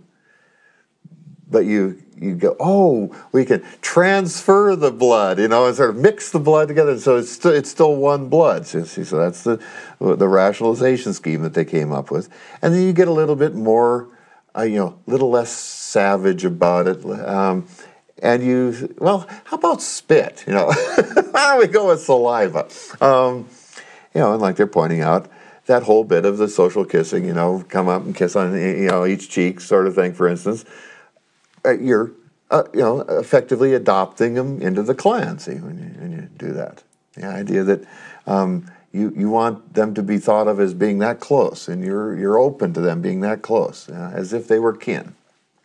but you you go, oh, we can transfer the blood, you know, and sort of mix the blood together, so it's still, it's still one blood. So, so that's the the rationalization scheme that they came up with, and then you get a little bit more, uh, you know, a little less savage about it, um, and you, well, how about spit? You know, why don't we go with saliva? Um, you know, and like they're pointing out, that whole bit of the social kissing, you know, come up and kiss on, you know, each cheek, sort of thing, for instance. Uh, you're, uh, you know, effectively adopting them into the clan. See, when you, when you do that, the idea that um, you you want them to be thought of as being that close, and you're you're open to them being that close, uh, as if they were kin.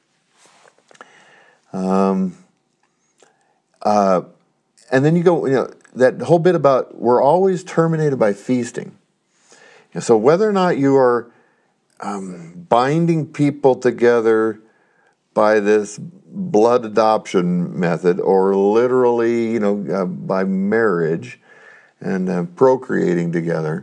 Um, uh, and then you go, you know, that whole bit about we're always terminated by feasting. And so whether or not you are um, binding people together by this blood adoption method, or literally, you know, uh, by marriage and uh, procreating together,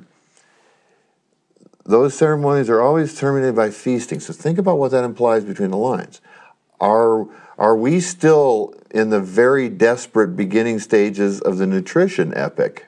those ceremonies are always terminated by feasting. So think about what that implies between the lines. Are are we still in the very desperate beginning stages of the nutrition epic?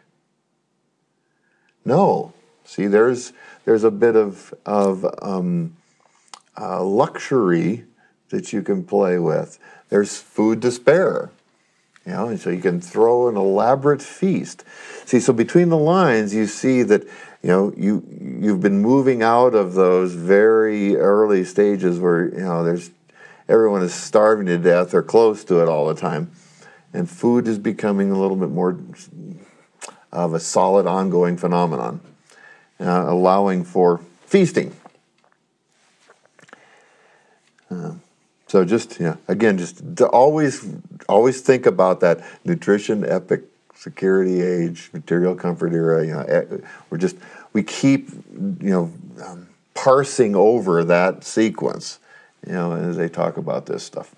No. See, there's there's a bit of of um, uh, luxury that you can play with. There's food to spare. You know, and so you can throw an elaborate feast. See, so between the lines, you see that, you know, you, you've been moving out of those very early stages where, you know, there's everyone is starving to death or close to it all the time. And food is becoming a little bit more of a solid, ongoing phenomenon, uh, allowing for feasting. Uh, So just, you know, again, just to always, always think about that nutrition, epic, security age, material comfort era. You know, we're just, we keep, you know, um, parsing over that sequence, you know, as they talk about this stuff.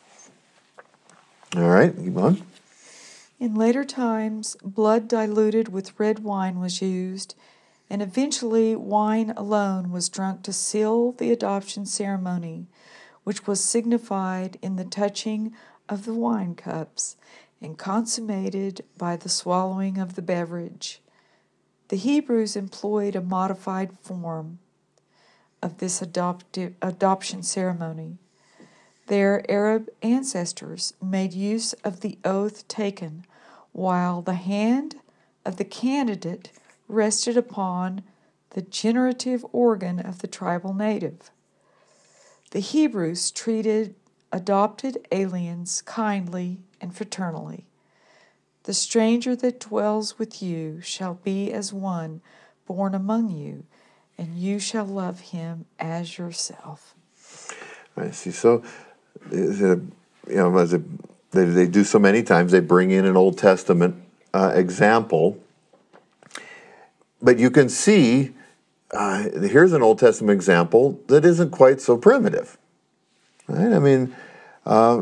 All right, keep on. In later times, blood diluted with red wine was used, and eventually wine alone was drunk to seal the adoption ceremony, which was signified in the touching of the wine cups and consummated by the swallowing of the beverage. The Hebrews employed a modified form of this adoptive, adoption ceremony. Their Arab ancestors made use of the oath taken while the hand of the candidate rested upon the generative organ of the tribal native. The Hebrews treated adopted aliens kindly and fraternally. The stranger that dwells with you shall be as one born among you, and you shall love him as yourself. I see. So, you know, as a, they, they do so many times, they bring in an Old Testament uh, example. But you can see, uh, here's an Old Testament example that isn't quite so primitive. Right? I mean, uh,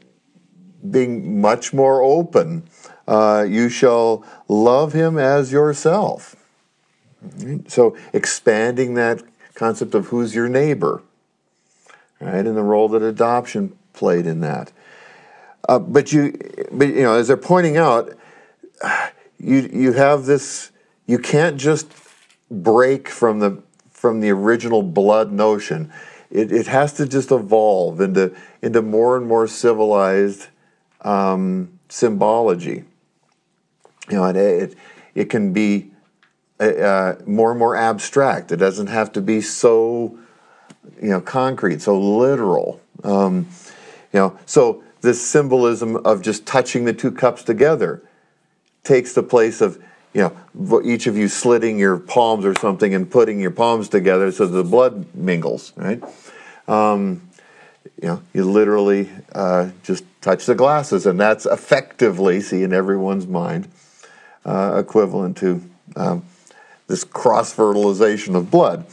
being much more open. Uh, you shall love him as yourself. Right? So expanding that concept of who's your neighbor, right, and the role that adoption played in that. Uh, but you, but you know, as they're pointing out, you you have this. You can't just break from the from the original blood notion. It it has to just evolve into into more and more civilized um, symbology. You know, it it, it can be uh, more and more abstract. It doesn't have to be so, you know, concrete, so literal. Um, you know, so this symbolism of just touching the two cups together takes the place of, you know, each of you slitting your palms or something and putting your palms together so the blood mingles, right? Um, you know, you literally uh, just touch the glasses, and that's effectively, see, in everyone's mind, uh, equivalent to um, this cross-fertilization of blood.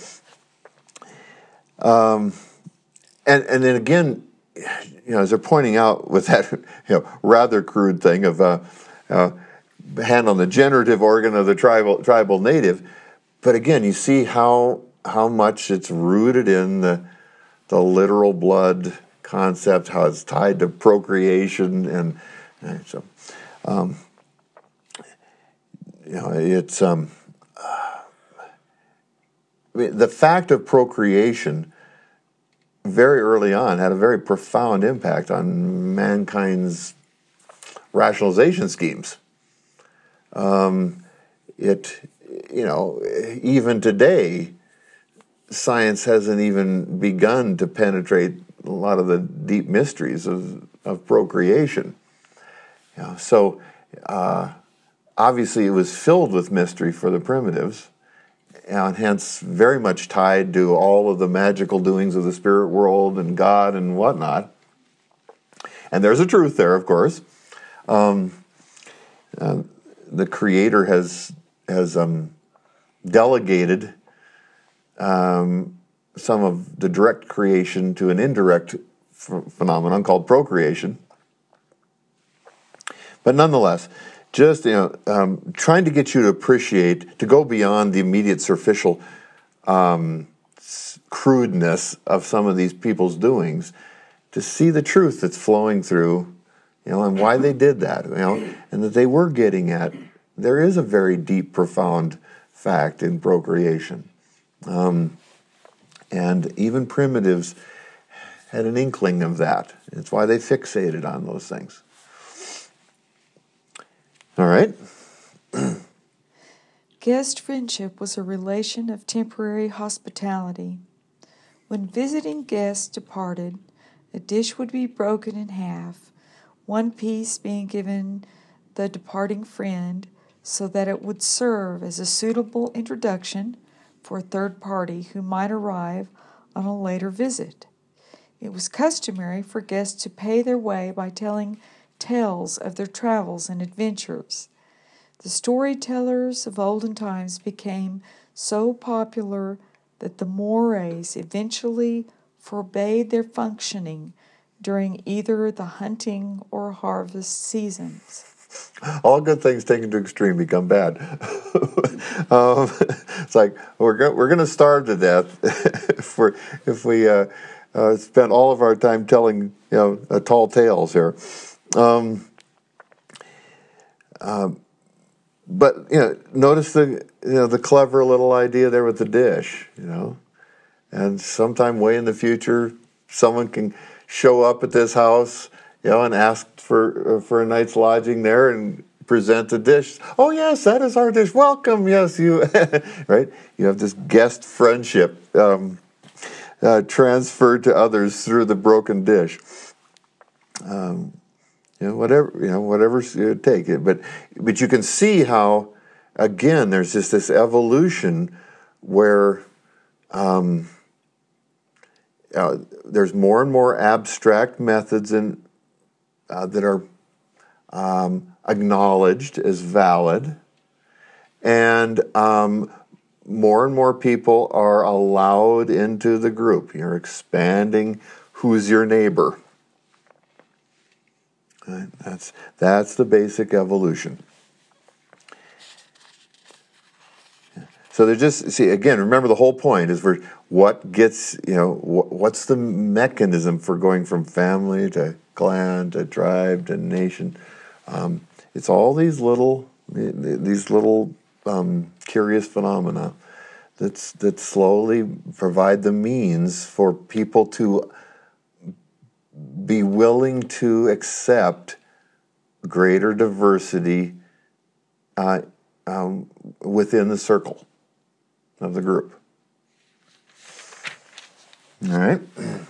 Um, and, and then again, you know, as they're pointing out with that, you know, rather crude thing of uh, uh, hand on the generative organ of the tribal tribal native, but again, you see how how much it's rooted in the the literal blood concept, how it's tied to procreation, and, and so um, you know, it's um, uh, I mean, the fact of procreation very early on had a very profound impact on mankind's rationalization schemes. Um, it, you know, even today, science hasn't even begun to penetrate a lot of the deep mysteries of, of procreation. You know, so uh, obviously it was filled with mystery for the primitives, and hence very much tied to all of the magical doings of the spirit world and God and whatnot. And there's a truth there, of course. Um, uh, the Creator has has um, delegated um, some of the direct creation to an indirect ph- phenomenon called procreation. But nonetheless, just, you know, um, trying to get you to appreciate, to go beyond the immediate superficial um, crudeness of some of these people's doings, to see the truth that's flowing through, you know, and why they did that, you know, and that they were getting at. There is a very deep, profound fact in procreation, um, and even primitives had an inkling of that. It's why they fixated on those things. All right. Guest friendship was a relation of temporary hospitality. When visiting guests departed, a dish would be broken in half, one piece being given the departing friend so that it would serve as a suitable introduction for a third party who might arrive on a later visit. It was customary for guests to pay their way by telling tales of their travels and adventures. The storytellers of olden times became so popular that the mores eventually forbade their functioning during either the hunting or harvest seasons. All good things taken to extreme become bad. um, it's like we're go- we're going to starve to death if we if we uh, uh, spend all of our time telling you know uh, tall tales here. Um, um, but you know, notice the you know the clever little idea there with the dish. You know, and sometime way in the future, someone can show up at this house, you know, and ask for uh, for a night's lodging there and present a dish. Oh yes, that is our dish. Welcome. Yes, you. Right. You have this guest friendship um, uh, transferred to others through the broken dish. Um, you know, whatever you know, whatever you take it. But but you can see how, again, there's just this evolution where. Um, Uh, there's more and more abstract methods in, uh, that are um, acknowledged as valid, and um, more and more people are allowed into the group. You're expanding who's your neighbor. Right? That's that's the basic evolution. So they're just, see, again, remember the whole point is for what gets, you know, wh- what's the mechanism for going from family to clan to tribe to nation? Um, it's all these little, these little um, curious phenomena that's, that slowly provide the means for people to be willing to accept greater diversity uh, um, within the circle of the group. All right.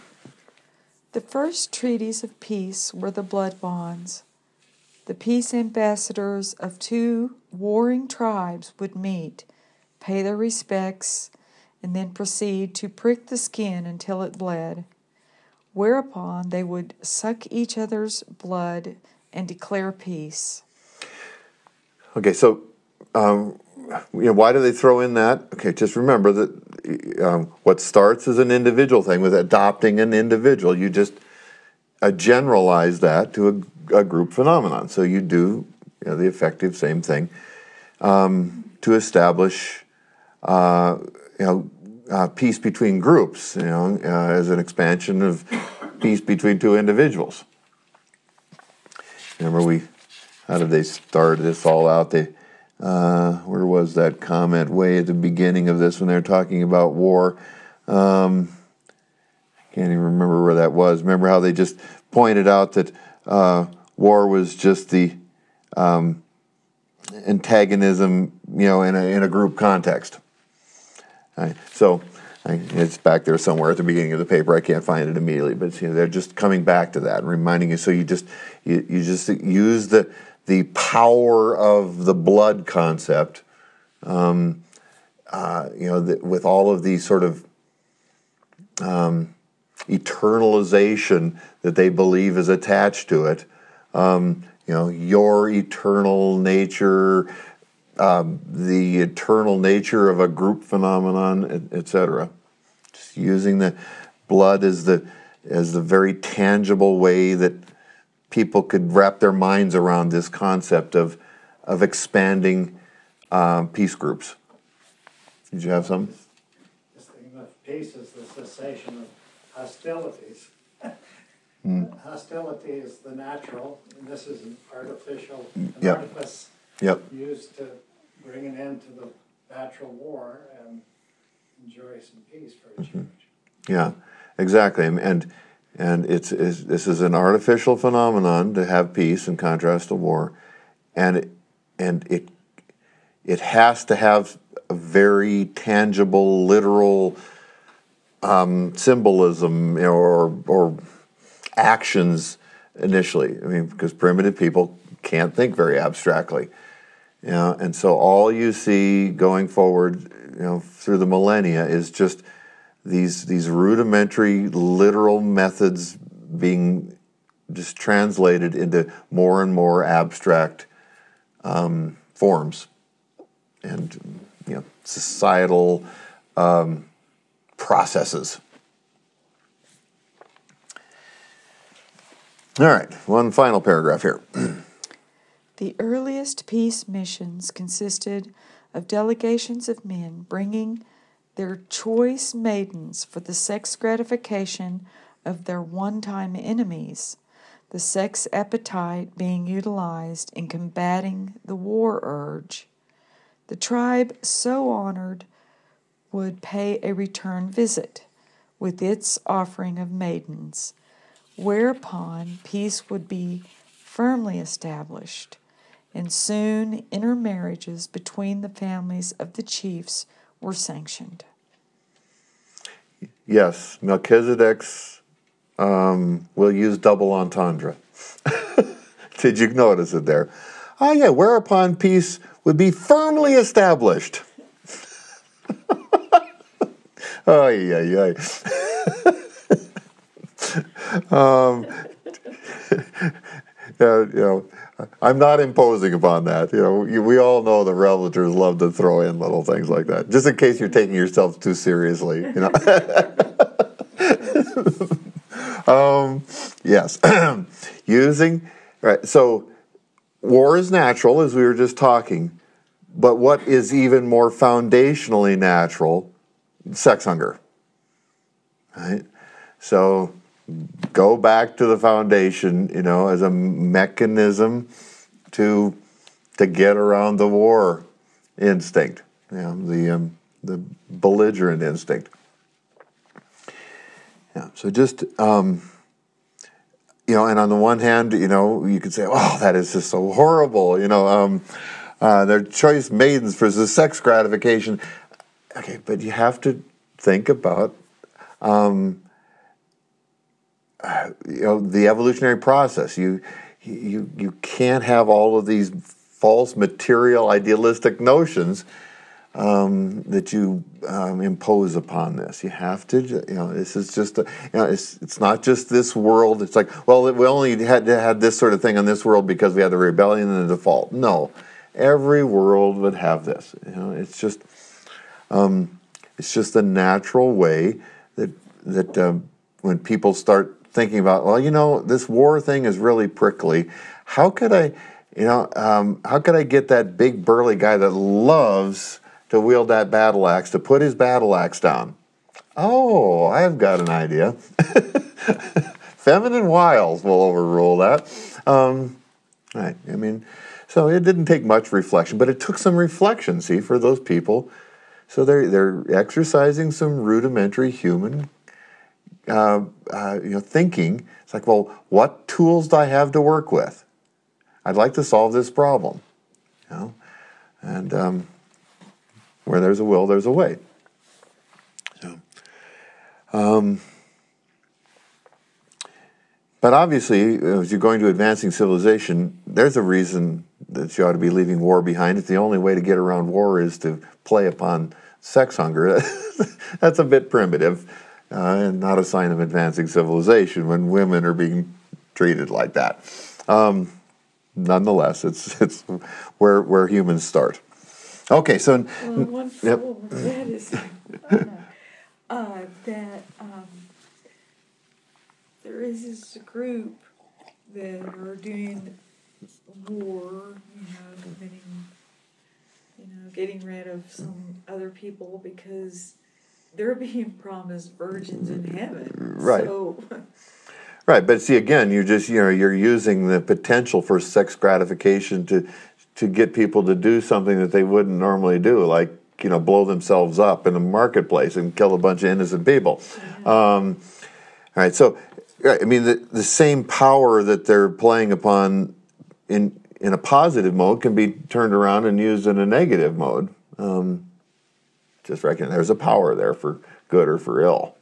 The first treaties of peace were the blood bonds. The peace ambassadors of two warring tribes would meet, pay their respects, and then proceed to prick the skin until it bled, whereupon they would suck each other's blood and declare peace. Okay, so um, you know, why do they throw in that? Okay, just remember that um, what starts as an individual thing with adopting an individual, you just uh, generalize that to a, a group phenomenon. So you do you know, the effective same thing um, to establish uh, you know uh, peace between groups. You know, uh, as an expansion of peace between two individuals. Remember we. How did they start this all out? They, uh, where was that comment way at the beginning of this when they were talking about war? Um, I can't even remember where that was. Remember how they just pointed out that uh, war was just the um, antagonism, you know, in a in a group context. Right. So I, it's back there somewhere at the beginning of the paper. I can't find it immediately, but you know, they're just coming back to that and reminding you. So you just you, you just use the the power of the blood concept, um, uh, you know, the, with all of these sort of um, eternalization that they believe is attached to it. Um, you know, your eternal nature, um, the eternal nature of a group phenomenon, et cetera. Just using the blood as the as the very tangible way that people could wrap their minds around this concept of of expanding uh, peace groups. Did you have some? This thing of peace is the cessation of hostilities. Mm. Hostility is the natural, and this is an artificial, an Yep. artifice Yep. used to bring an end to the natural war and enjoy some peace for a change. Yeah, exactly. And And it's, it's this is an artificial phenomenon to have peace in contrast to war, and it, and it it has to have a very tangible, literal um, symbolism, you know, or or actions initially. I mean, because primitive people can't think very abstractly, you know, and so all you see going forward, you know, through the millennia is just these these rudimentary literal methods being just translated into more and more abstract um, forms and, you know, societal um, processes. All right, one final paragraph here. The earliest peace missions consisted of delegations of men bringing their choice maidens for the sex gratification of their one-time enemies, the sex appetite being utilized in combating the war urge. The tribe so honored would pay a return visit with its offering of maidens, whereupon peace would be firmly established, and soon intermarriages between the families of the chiefs were sanctioned. Yes, Melchizedek's um, will use double entendre. Did you notice it there? Oh, yeah, whereupon peace would be firmly established. Oh, yeah, yeah. um, uh, you know, I'm not imposing upon that. You know, you, we all know the revelers love to throw in little things like that, just in case you're taking yourself too seriously. You know. um, yes, using right. So, war is natural, as we were just talking, but what is even more foundationally natural? Sex hunger. Right. So, go back to the foundation, you know, as a mechanism to to get around the war instinct, you know, the um, the belligerent instinct. Yeah. So just um, you know, and on the one hand, you know, you could say, "Oh, that is just so horrible," you know, um, uh, their choice maidens for the sex gratification. Okay, but you have to think about. Um, Uh, you know, the evolutionary process. You, you, you can't have all of these false material idealistic notions um, that you um, impose upon this. You have to, you know, this is just, a, you know, it's it's not just this world. It's like, well, we only had to have this sort of thing on this world because we had the rebellion and the default. No, every world would have this. You know, it's just, um, it's just a natural way that that um, when people start thinking about, well, you know, this war thing is really prickly. How could I, you know, um, how could I get that big burly guy that loves to wield that battle axe to put his battle axe down? Oh, I've got an idea. Feminine wiles will overrule that. Um, right. I mean, so it didn't take much reflection, but it took some reflection, see, for those people. So they're they're exercising some rudimentary human Uh, uh, you know, thinking. It's like, well, what tools do I have to work with? I'd like to solve this problem, you know, and um, where there's a will, there's a way. So, um, but obviously, as you're going to advancing civilization, there's a reason that you ought to be leaving war behind. If the only way to get around war is to play upon sex hunger, that's a bit primitive. Uh, and not a sign of advancing civilization when women are being treated like that. Um, nonetheless, it's it's where where humans start. Okay, so Well, one flaw with that is uh, that um, there is this group that are doing war, you know, committing, you know, getting rid of some other people because they're being promised virgins in heaven. Right. So, right, but see, again, you're just, you know, you're using the potential for sex gratification to to get people to do something that they wouldn't normally do, like, you know, blow themselves up in the marketplace and kill a bunch of innocent people. yeah. Um, all right, so Yeah, I mean, the, the same power that they're playing upon in in a positive mode can be turned around and used in a negative mode. Um, just reckon there's a power there for good or for ill.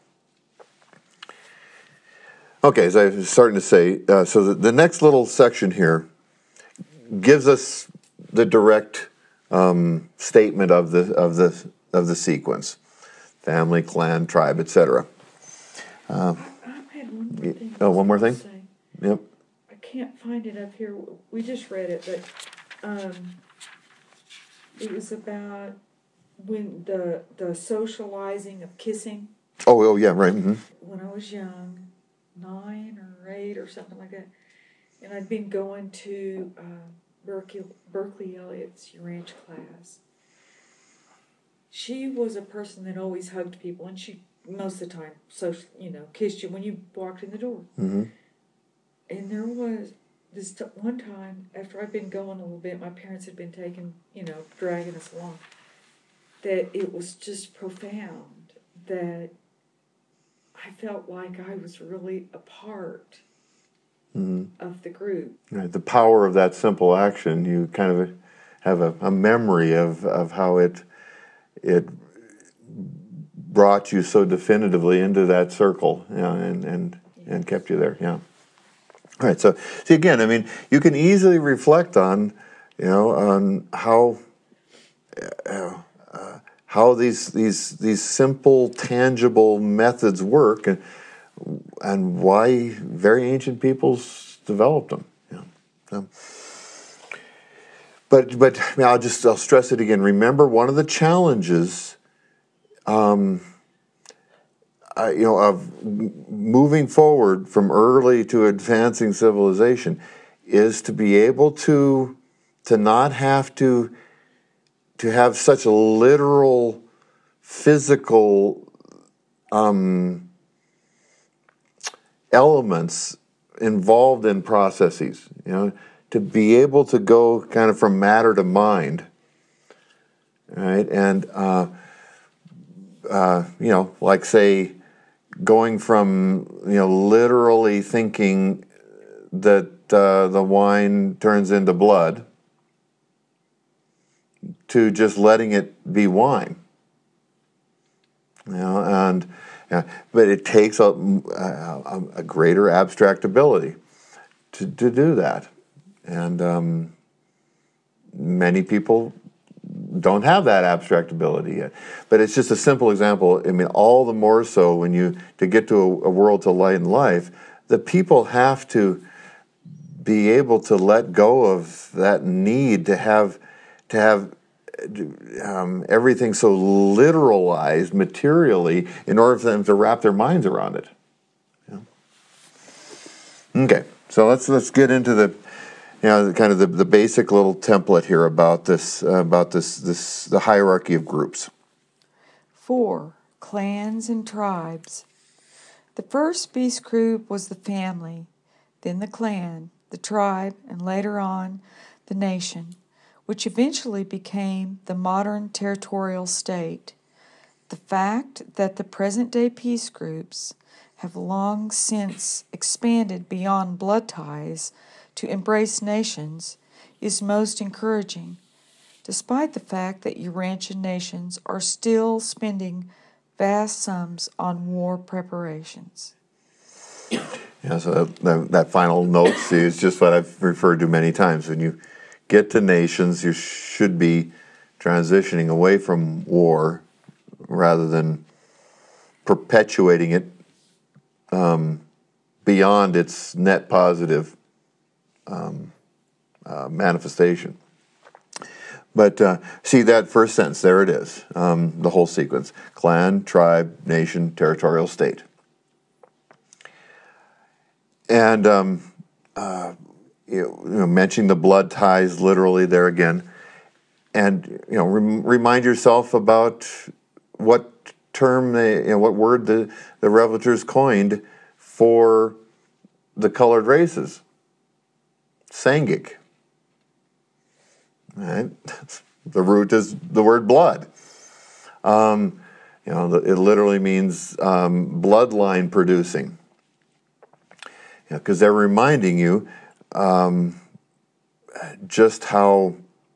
Okay, as I was starting to say, uh, so the, the next little section here gives us the direct um, statement of the of the of the sequence: family, clan, tribe, et cetera. Uh, I had one more thing. oh, one more thing. Say. Yep. I can't find it up here. We just read it, but um, it was about when the the socializing of kissing. Oh, oh, yeah, right. Mm-hmm. When I was young, nine or eight or something like that, and I'd been going to uh, Berkeley, Berkeley Elliott's Urantia class. She was a person that always hugged people, and she most of the time, so you know, kissed you when you walked in the door. Mm-hmm. And there was this t- one time after I'd been going a little bit, my parents had been taking, you know, dragging us along. That it was just profound. That I felt like I was really a part mm-hmm. of the group. Right, the power of that simple action, you kind of have a, a memory of, of how it it brought you so definitively into that circle, you know, and and, yes. and kept you there. Yeah. All right. So, see again, I mean, you can easily reflect on, you know, on how uh, uh, how these these these simple, tangible methods work, and and why very ancient peoples developed them. Yeah. So, but but I mean, I'll just I'll stress it again. Remember, one of the challenges, um, uh, you know, of moving forward from early to advancing civilization, is to be able to to not have to to have such a literal, physical um, elements involved in processes. You know, to be able to go kind of from matter to mind, right? And uh, uh, you know, like say, going from you know literally thinking that uh, the wine turns into blood to just letting it be wine. You know, and yeah, but it takes a, a, a greater abstract ability to, to do that. And um, many people don't have that abstract ability yet. But it's just a simple example. I mean, all the more so when you, to get to a, a world to light and life, the people have to be able to let go of that need to have, to have um, everything so literalized materially in order for them to wrap their minds around it. Yeah. Okay, so let's let's get into the, you know, kind of the, the basic little template here about this uh, about this this the hierarchy of groups. Four, clans and tribes. The first beast group was the family, then the clan, the tribe, and later on, the nation, which eventually became the modern territorial state. The fact that the present-day peace groups have long since expanded beyond blood ties to embrace nations is most encouraging, despite the fact that Urantian nations are still spending vast sums on war preparations. Yeah, so that, that, that final note, see, is just what I've referred to many times. When you get to nations, you should be transitioning away from war rather than perpetuating it um, beyond its net positive um, uh, manifestation. But uh, see that first sentence, there it is, um, the whole sequence. Clan, tribe, nation, territorial state. And um, uh, you know, mentioning the blood ties literally there again. And you know, rem- remind yourself about what term, they, you know, what word the, the revelators coined for the colored races. Sangic. Right? The root is the word blood. Um, you know, it literally means um, bloodline producing. because they're reminding you um, just how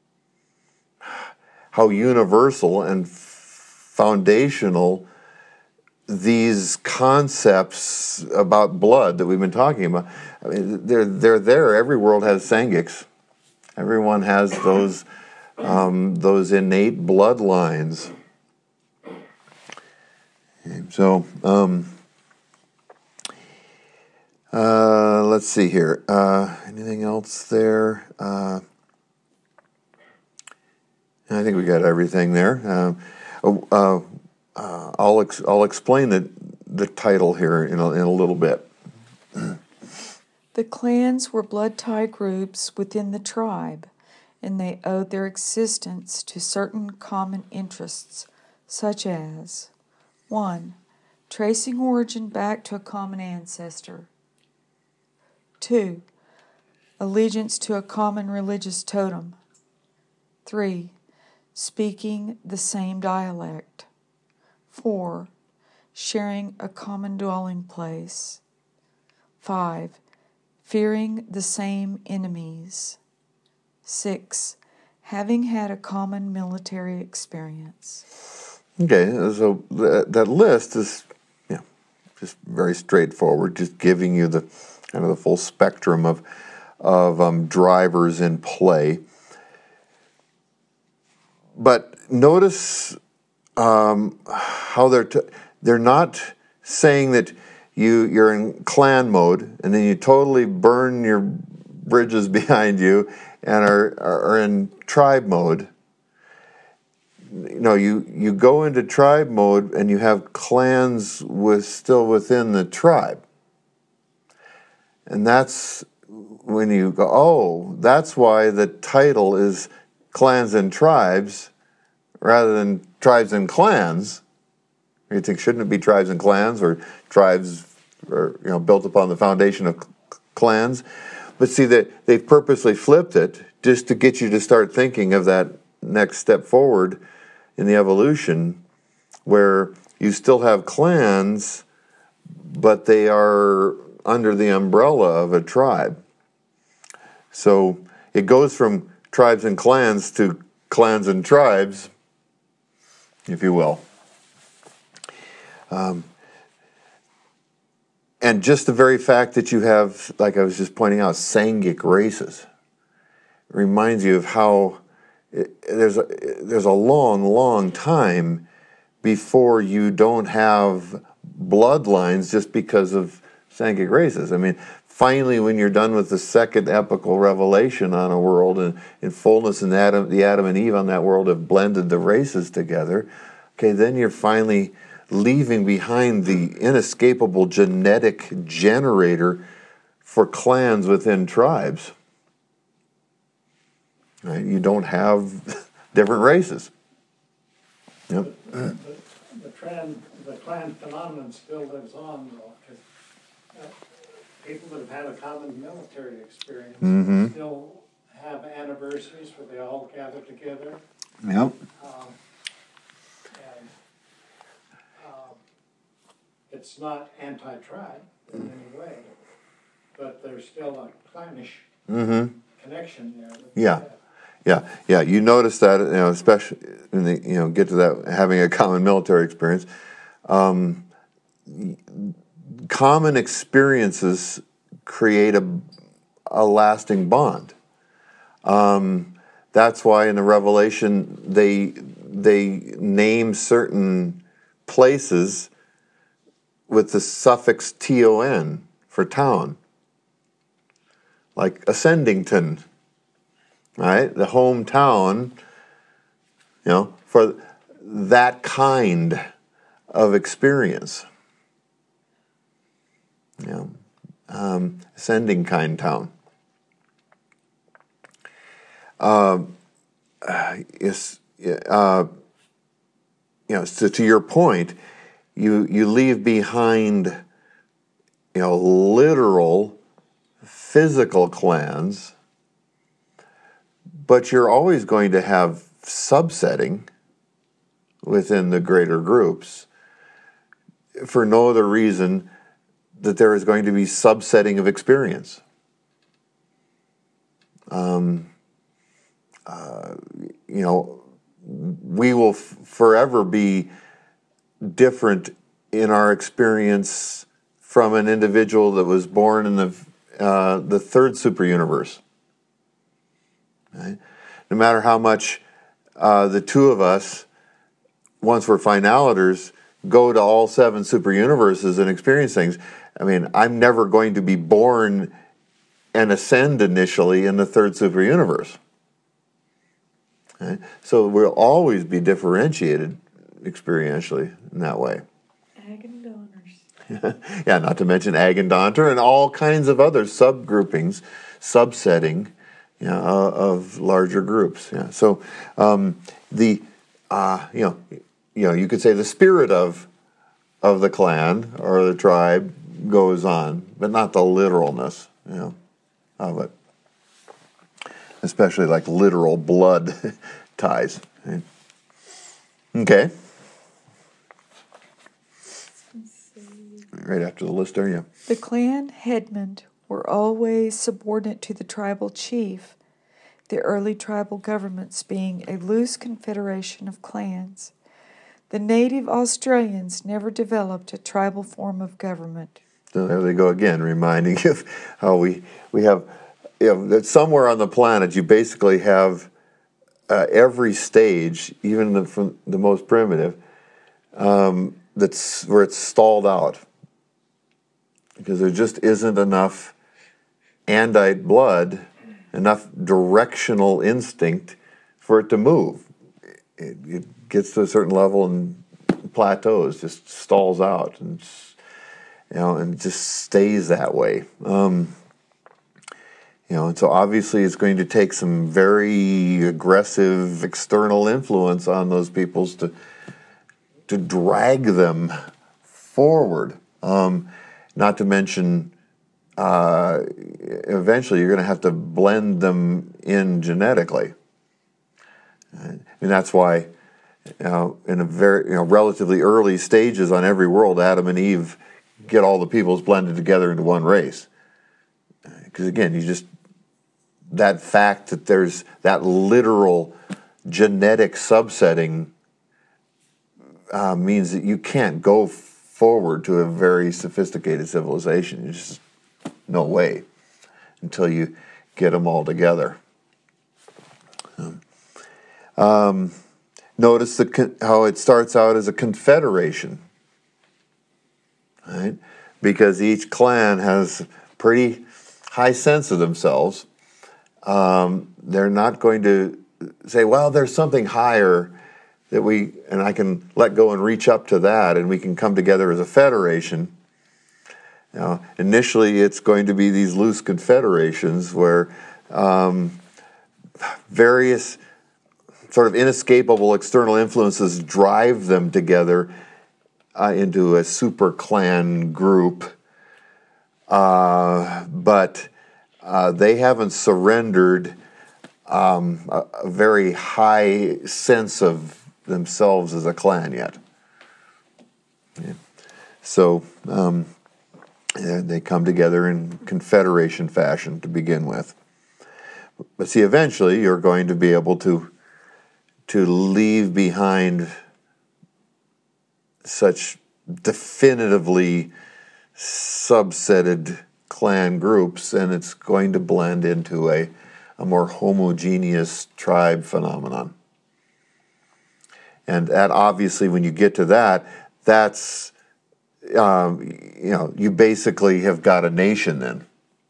how universal and foundational these concepts about blood that we've been talking about. I mean, they're they're there. Every world has Sangiks. Everyone has those um, those innate bloodlines. Okay, so um, uh, let's see here. Uh, anything else there? Uh, I think we got everything there. Uh, uh, uh, I'll ex- I'll explain the the title here in a, in a little bit. The clans were blood-tie groups within the tribe, and they owed their existence to certain common interests, such as one. Tracing origin back to a common ancestor. two. Allegiance to a common religious totem. three. Speaking the same dialect. four. Sharing a common dwelling place. five. Fearing the same enemies. six. Having had a common military experience. Okay, so that, that list is, you know, just very straightforward, just giving you the kind of the full spectrum of of um, drivers in play. But notice um, how they're t- they're not saying that you you're in clan mode and then you totally burn your bridges behind you and are are in tribe mode. You know, you, you go into tribe mode and you have clans with still within the tribe. And that's when you go, oh, that's why the title is Clans and Tribes rather than Tribes and Clans. You think, shouldn't it be Tribes and Clans, or tribes are, you know, built upon the foundation of clans? But see, that they've purposely flipped it just to get you to start thinking of that next step forward in the evolution, where you still have clans, but they are under the umbrella of a tribe. So it goes from tribes and clans to clans and tribes, if you will. Um, and just the very fact that you have, like I was just pointing out, Sangik races, reminds you of how it, there's a, there's a long, long time before you don't have bloodlines just because of Sangik races. I mean, finally, when you're done with the second epical revelation on a world, and in fullness and Adam, the Adam and Eve on that world have blended the races together, okay, then you're finally leaving behind the inescapable genetic generator for clans within tribes. Right? You don't have different races. Yep. The, the, the, trend, the clan phenomenon still lives on, though, because uh, people that have had a common military experience Mm-hmm. still have anniversaries where they all gather together. Yep. Um, and um, it's not anti-tribe in any way, but there's still a clannish Mm-hmm. connection there. that Yeah. they have. Yeah, yeah. You notice that, you know, especially when they, you know, get to that having a common military experience. Um, common experiences create a, a lasting bond. Um, that's why in the Revelation they they name certain places with the suffix ton for town, like Ascendington. Right, the hometown, you know, for that kind of experience. You know, um, ascending kind town. Uh, is uh, you know, so to your point, you you leave behind, you know, literal, physical clans. But you're always going to have subsetting within the greater groups for no other reason that there is going to be subsetting of experience. Um, uh, you know, we will f- forever be different in our experience from an individual that was born in the uh, the third superuniverse. Right? No matter how much uh, the two of us, once we're finaliters, go to all seven superuniverses and experience things. I mean, I'm never going to be born and ascend initially in the third superuniverse. Right? So we'll always be differentiated experientially in that way. Ag and donors. Yeah, not to mention Ag and Donter and all kinds of other subgroupings, subsetting, you know, uh, of larger groups. Yeah. So um, the uh, you know you know you could say the spirit of of the clan or the tribe goes on, but not the literalness, you know, of it. Especially like literal blood ties. Right? Okay. Right after the list there, yeah. The clan headmen were always subordinate to the tribal chief, the early tribal governments being a loose confederation of clans. The native Australians never developed a tribal form of government. So there they go again, reminding you of how we, we have, you know, that somewhere on the planet you basically have uh, every stage, even the, from the most primitive, um, that's where it's stalled out. Because there just isn't enough andite blood, enough directional instinct for it to move. It, it gets to a certain level and plateaus, just stalls out, and you know, and just stays that way. Um, you know, and so obviously it's going to take some very aggressive external influence on those peoples to to drag them forward. Um, Not to mention, uh, eventually you're going to have to blend them in genetically. And that's why, you know, in a very, you know, relatively early stages on every world, Adam and Eve get all the peoples blended together into one race. Because again, you just, that fact that there's that literal genetic subsetting uh, means that you can't go forward to a very sophisticated civilization. There's just no way until you get them all together. Um, um, notice the con- how it starts out as a confederation, right? Because each clan has pretty high sense of themselves. Um, they're not going to say, well, there's something higher that we, and I can let go and reach up to that, and we can come together as a federation. You know, initially, it's going to be these loose confederations where um, various sort of inescapable external influences drive them together uh, into a super clan group, uh, but uh, they haven't surrendered um, a, a very high sense of themselves as a clan yet. Yeah. So um, they come together in confederation fashion to begin with. But see, eventually you're going to be able to to leave behind such definitively subsetted clan groups, and it's going to blend into a, a more homogeneous tribe phenomenon. And that obviously, when you get to that, that's, um, you know, you basically have got a nation then.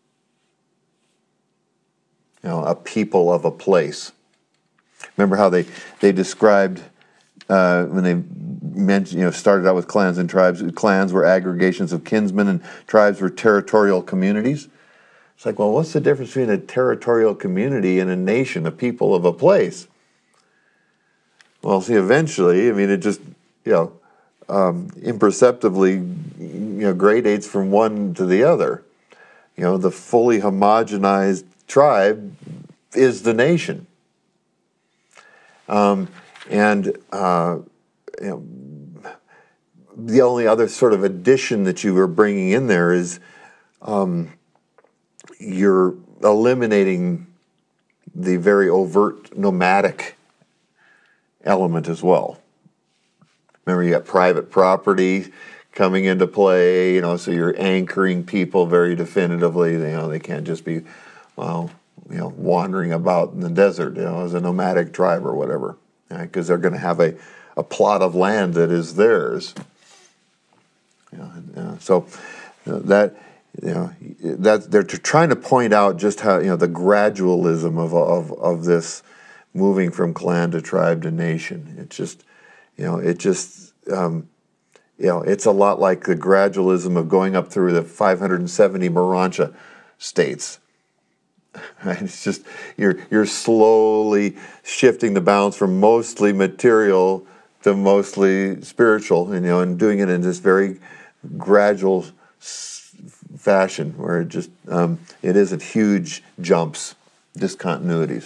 You know, a people of a place. Remember how they, they described, uh, when they mentioned, you know, started out with clans and tribes, clans were aggregations of kinsmen and tribes were territorial communities. It's like, well, what's the difference between a territorial community and a nation, a people of a place? Well, see, eventually, I mean, it just, you know, um, imperceptibly, you know, gradates from one to the other. You know, the fully homogenized tribe is the nation. Um, and, uh, you know, the only other sort of addition that you were bringing in there is um, you're eliminating the very overt nomadic element as well. Remember, you got private property coming into play, you know, so you're anchoring people very definitively. You know, they can't just be, well, you know, wandering about in the desert, you know, as a nomadic tribe or whatever, because right? They're going to have a, a plot of land that is theirs. You know, and, uh, so you know, that, you know, that they're trying to point out just how, you know, the gradualism of of of this moving from clan to tribe to nation. It's just, you know, it just, um, you know, it's a lot like the gradualism of going up through the five hundred seventy Morancha states. Right? It's just you're you're slowly shifting the balance from mostly material to mostly spiritual, and, you know, and doing it in this very gradual s- fashion where it just um, it isn't huge jumps, discontinuities.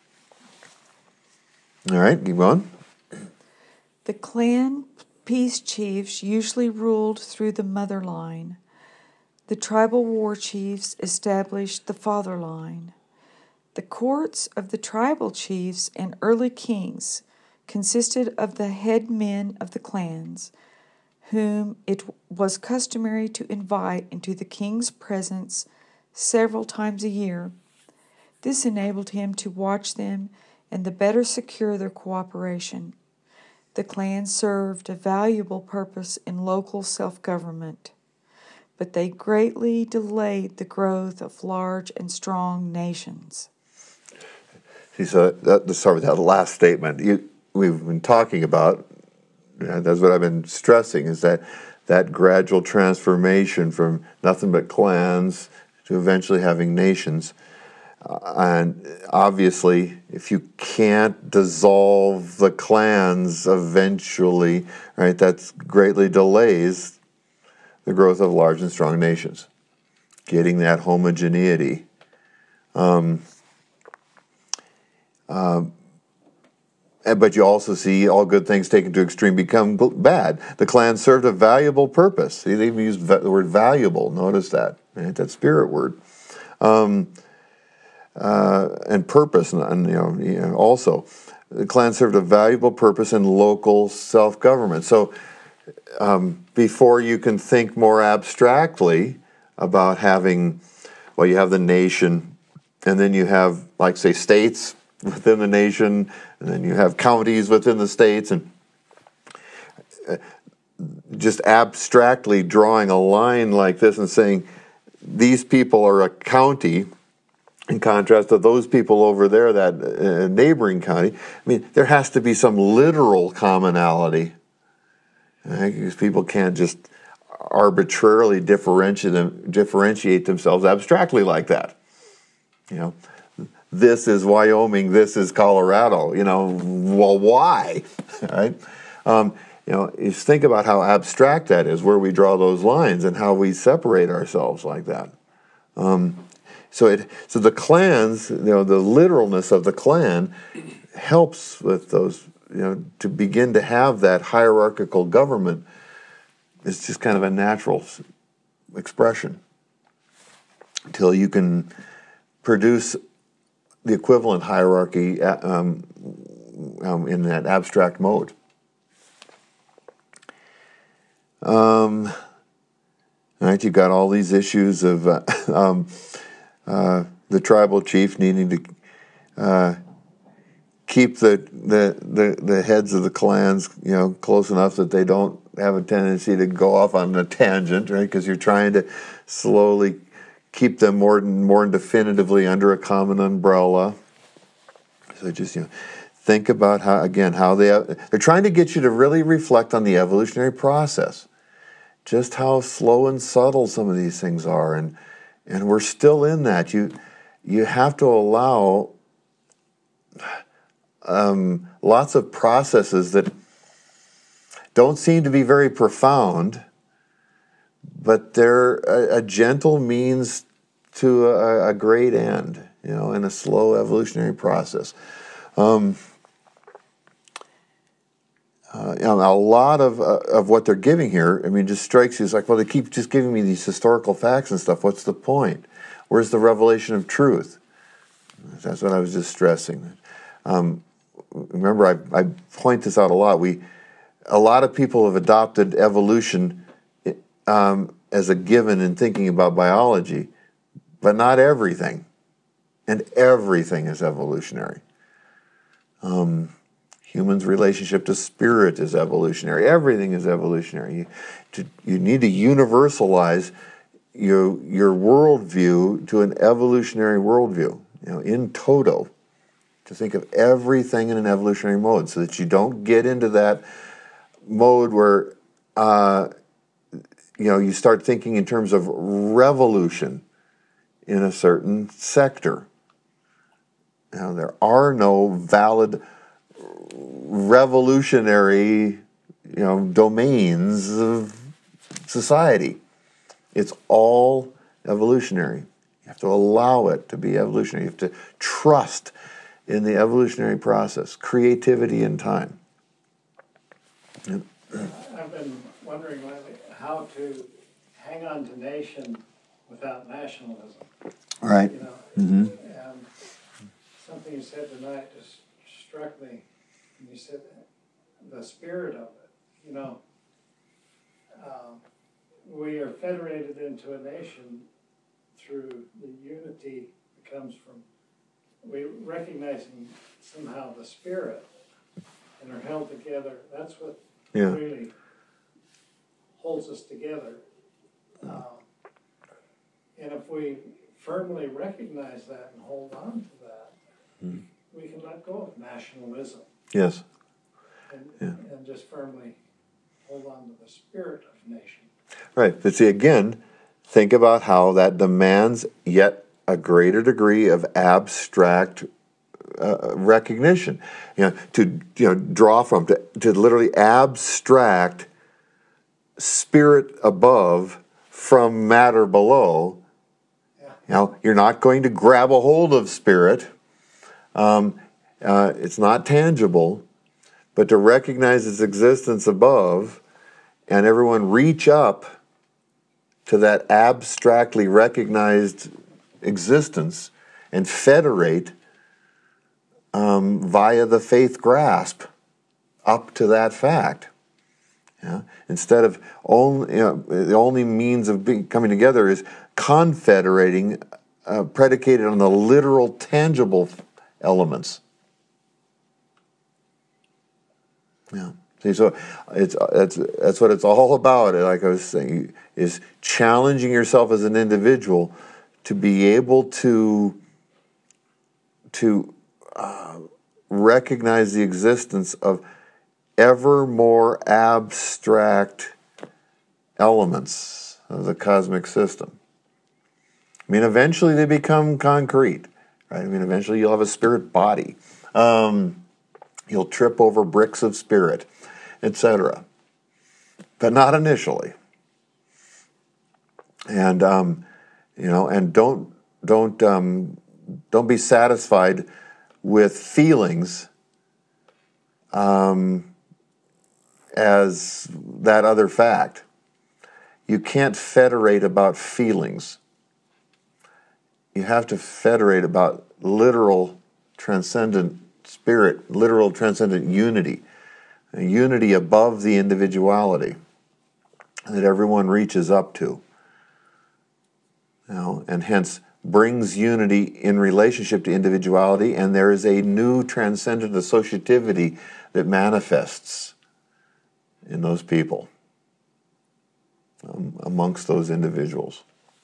All right, keep going. The clan peace chiefs usually ruled through the mother line. The tribal war chiefs established the father line. The courts of the tribal chiefs and early kings consisted of the head men of the clans, whom it was customary to invite into the king's presence several times a year. This enabled him to watch them and the better secure their cooperation. The clan served a valuable purpose in local self-government, but they greatly delayed the growth of large and strong nations. See, so that, let's start with that last statement. You, we've been talking about, and that's what I've been stressing, is that that gradual transformation from nothing but clans to eventually having nations. Uh, and obviously, if you can't dissolve the clans eventually, right, that greatly delays the growth of large and strong nations. Getting that homogeneity. Um, um, but you also see all good things taken to extreme become bad. The clan served a valuable purpose. See, they even used the word valuable. Notice that, right? That spirit word. Um, Uh, and purpose, and you know, you know, also, the clan served a valuable purpose in local self-government. So, um, before you can think more abstractly about having, well, you have the nation, and then you have, like, say, states within the nation, and then you have counties within the states, and just abstractly drawing a line like this and saying these people are a county. In contrast to those people over there, that uh, neighboring county, I mean, there has to be some literal commonality. Right? Because people can't just arbitrarily differentiate them, differentiate themselves abstractly like that. You know, this is Wyoming, this is Colorado. You know, well, why? Right? Um, you know, you think about how abstract that is, where we draw those lines, and how we separate ourselves like that. Um, So it so the clans, you know, the literalness of the clan helps with those, you know, to begin to have that hierarchical government. It's just kind of a natural expression until you can produce the equivalent hierarchy um, um, in that abstract mode. Um, all right, you've got all these issues of uh, um, Uh, the tribal chief needing to uh, keep the, the the the heads of the clans, you know, close enough that they don't have a tendency to go off on a tangent, right? Because you're trying to slowly keep them more more definitively under a common umbrella. So just, you know, think about how, again, how they they're trying to get you to really reflect on the evolutionary process, just how slow and subtle some of these things are, and. And we're still in that. You you have to allow um, lots of processes that don't seem to be very profound, but they're a, a gentle means to a, a great end, you know, in a slow evolutionary process. Um, uh, uh, you know, a lot of uh, of what they're giving here, I mean, just strikes you as like, well, they keep just giving me these historical facts and stuff. What's the point? Where's the revelation of truth? That's what I was just stressing. Um, remember, I, I point this out a lot. We, a lot of people have adopted evolution um, as a given in thinking about biology, but not everything. And everything is evolutionary. Um, humans' relationship to spirit is evolutionary. Everything is evolutionary. You, to, you need to universalize your your worldview to an evolutionary worldview. You know, in toto, to think of everything in an evolutionary mode, so that you don't get into that mode where uh, you know you start thinking in terms of revolution in a certain sector. Now, there are no valid revolutionary, you know, domains of society. It's all evolutionary. You have to allow it to be evolutionary. You have to trust in the evolutionary process, creativity in time. Yep. I've been wondering lately how to hang on to nation without nationalism. Right. You know, Mm-hmm. and something you said tonight just struck me. And you said the spirit of it. You know, um, we are federated into a nation through the unity that comes from we recognizing somehow the spirit and are held together. That's what Yeah. really holds us together. Um, and if we firmly recognize that and hold on to that, Mm. we can let go of nationalism Yes. and, Yeah. and just firmly hold on to the spirit of nation. Right. But see, again, think about how that demands yet a greater degree of abstract uh, recognition. You know, to you know, draw from, to, to literally abstract spirit above from matter below. Yeah. You know, you're not going to grab a hold of spirit. Um, uh, it's not tangible, but to recognize its existence above, and everyone reach up to that abstractly recognized existence and federate um, via the faith grasp up to that fact. Yeah? Instead of only, you know, the only means of being, coming together is confederating, uh, predicated on the literal, tangible elements. Yeah. See, so it's that's that's what it's all about. Like I was saying, is challenging yourself as an individual to be able to to uh, recognize the existence of ever more abstract elements of the cosmic system. I mean, eventually they become concrete, right? I mean, eventually you'll have a spirit body. Um, you'll trip over bricks of spirit, et cetera. But not initially. And um, you know, and don't don't um, don't be satisfied with feelings um, as that other fact. You can't federate about feelings. You have to federate about literal transcendent spirit, literal transcendent unity, a unity above the individuality that everyone reaches up to. You know, and hence brings unity in relationship to individuality, and there is a new transcendent associativity that manifests in those people, um, amongst those individuals.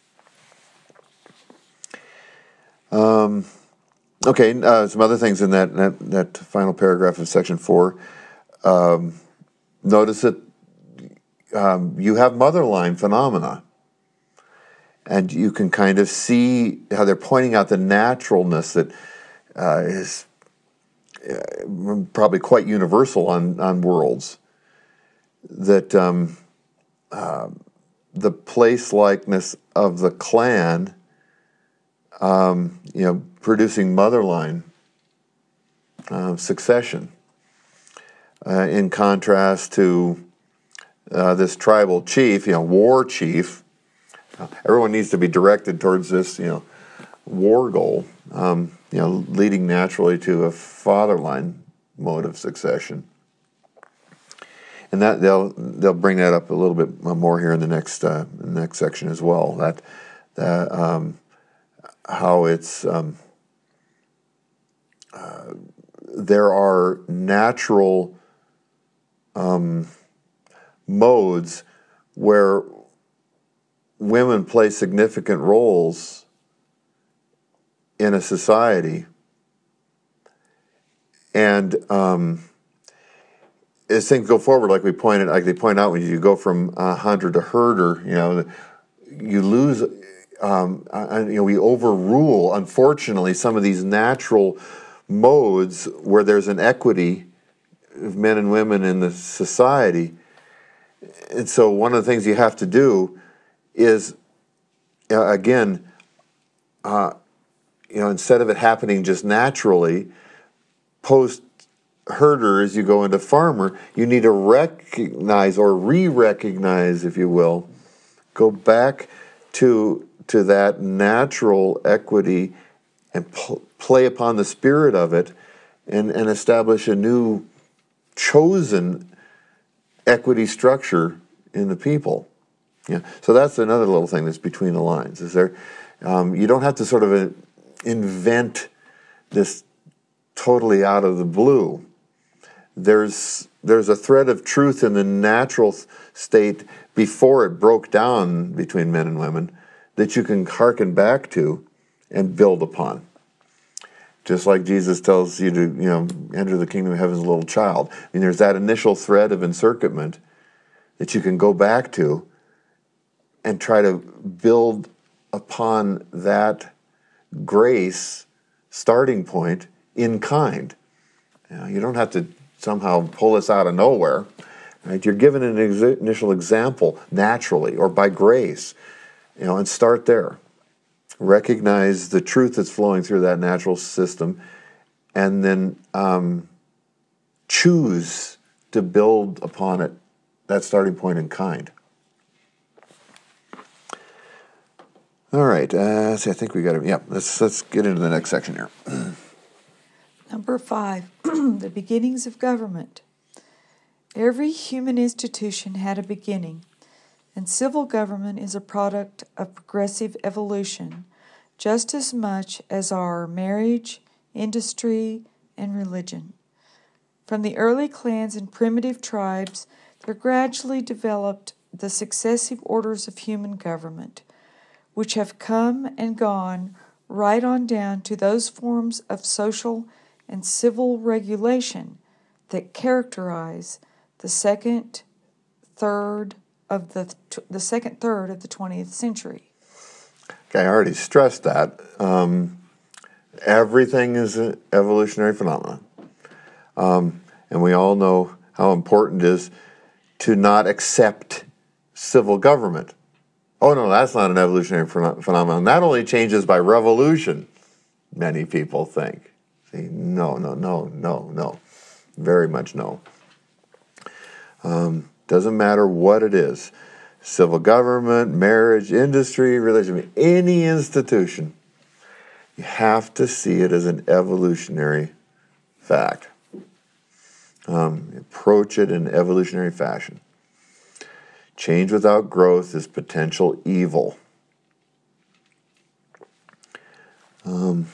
Um, okay, uh, some other things in that, that that final paragraph of section four. Um, notice that um, you have motherline phenomena. And you can kind of see how they're pointing out the naturalness that uh, is uh, probably quite universal on, on worlds. That um, uh, the place-likeness of the clan, um, you know, producing motherline uh, succession. uh, in contrast to uh, this tribal chief, you know, war chief. Uh, everyone needs to be directed towards this, you know, war goal, um, you know, leading naturally to a father line mode of succession. And that they'll they'll bring that up a little bit more here in the next uh, the next section as well. That that um, how it's um, uh, there are natural um, modes where women play significant roles in a society, and um, as things go forward, like we pointed, like they point out, when you go from uh, hunter to herder, you know, you lose. Um, and, you know, we overrule, unfortunately, some of these natural modes where there's an equity of men and women in the society. And so, one of the things you have to do is, uh, again, uh, you know, instead of it happening just naturally, post herder as you go into farmer, you need to recognize or re-recognize, if you will, go back to to that natural equity and pl- play upon the spirit of it, and, and establish a new chosen equity structure in the people. Yeah. So that's another little thing that's between the lines. Is there? Um, you don't have to sort of uh, invent this totally out of the blue. There's there's a thread of truth in the natural state before it broke down between men and women that you can hearken back to and build upon. Just like Jesus tells you to, you know, enter the kingdom of heaven as a little child. I mean, there's that initial thread of encirclement that you can go back to and try to build upon that grace starting point in kind. You know, you don't have to somehow pull this out of nowhere. Right? You're given an ex- initial example naturally or by grace, you know, and start there. Recognize the truth that's flowing through that natural system, and then um, choose to build upon it, that starting point in kind. All right. Uh, see, I think we got to. Yeah. Let's let's get into the next section here. Number five, the beginnings of government. Every human institution had a beginning, and civil government is a product of progressive evolution, just as much as are marriage, industry, and religion. From the early clans and primitive tribes, there gradually developed the successive orders of human government, which have come and gone right on down to those forms of social and civil regulation that characterize the second third of the the second third of the twentieth century. Okay, I already stressed that. Um, everything is an evolutionary phenomenon. Um, and we all know how important it is to not accept civil government. Oh, no, that's not an evolutionary ph- phenomenon. That only changes by revolution, many people think. See, no, no, no, no, no. Very much no. Um, doesn't matter what it is. Civil government, marriage, industry, religion, any institution, you have to see it as an evolutionary fact. Um, approach it in evolutionary fashion. Change without growth is potential evil. Um,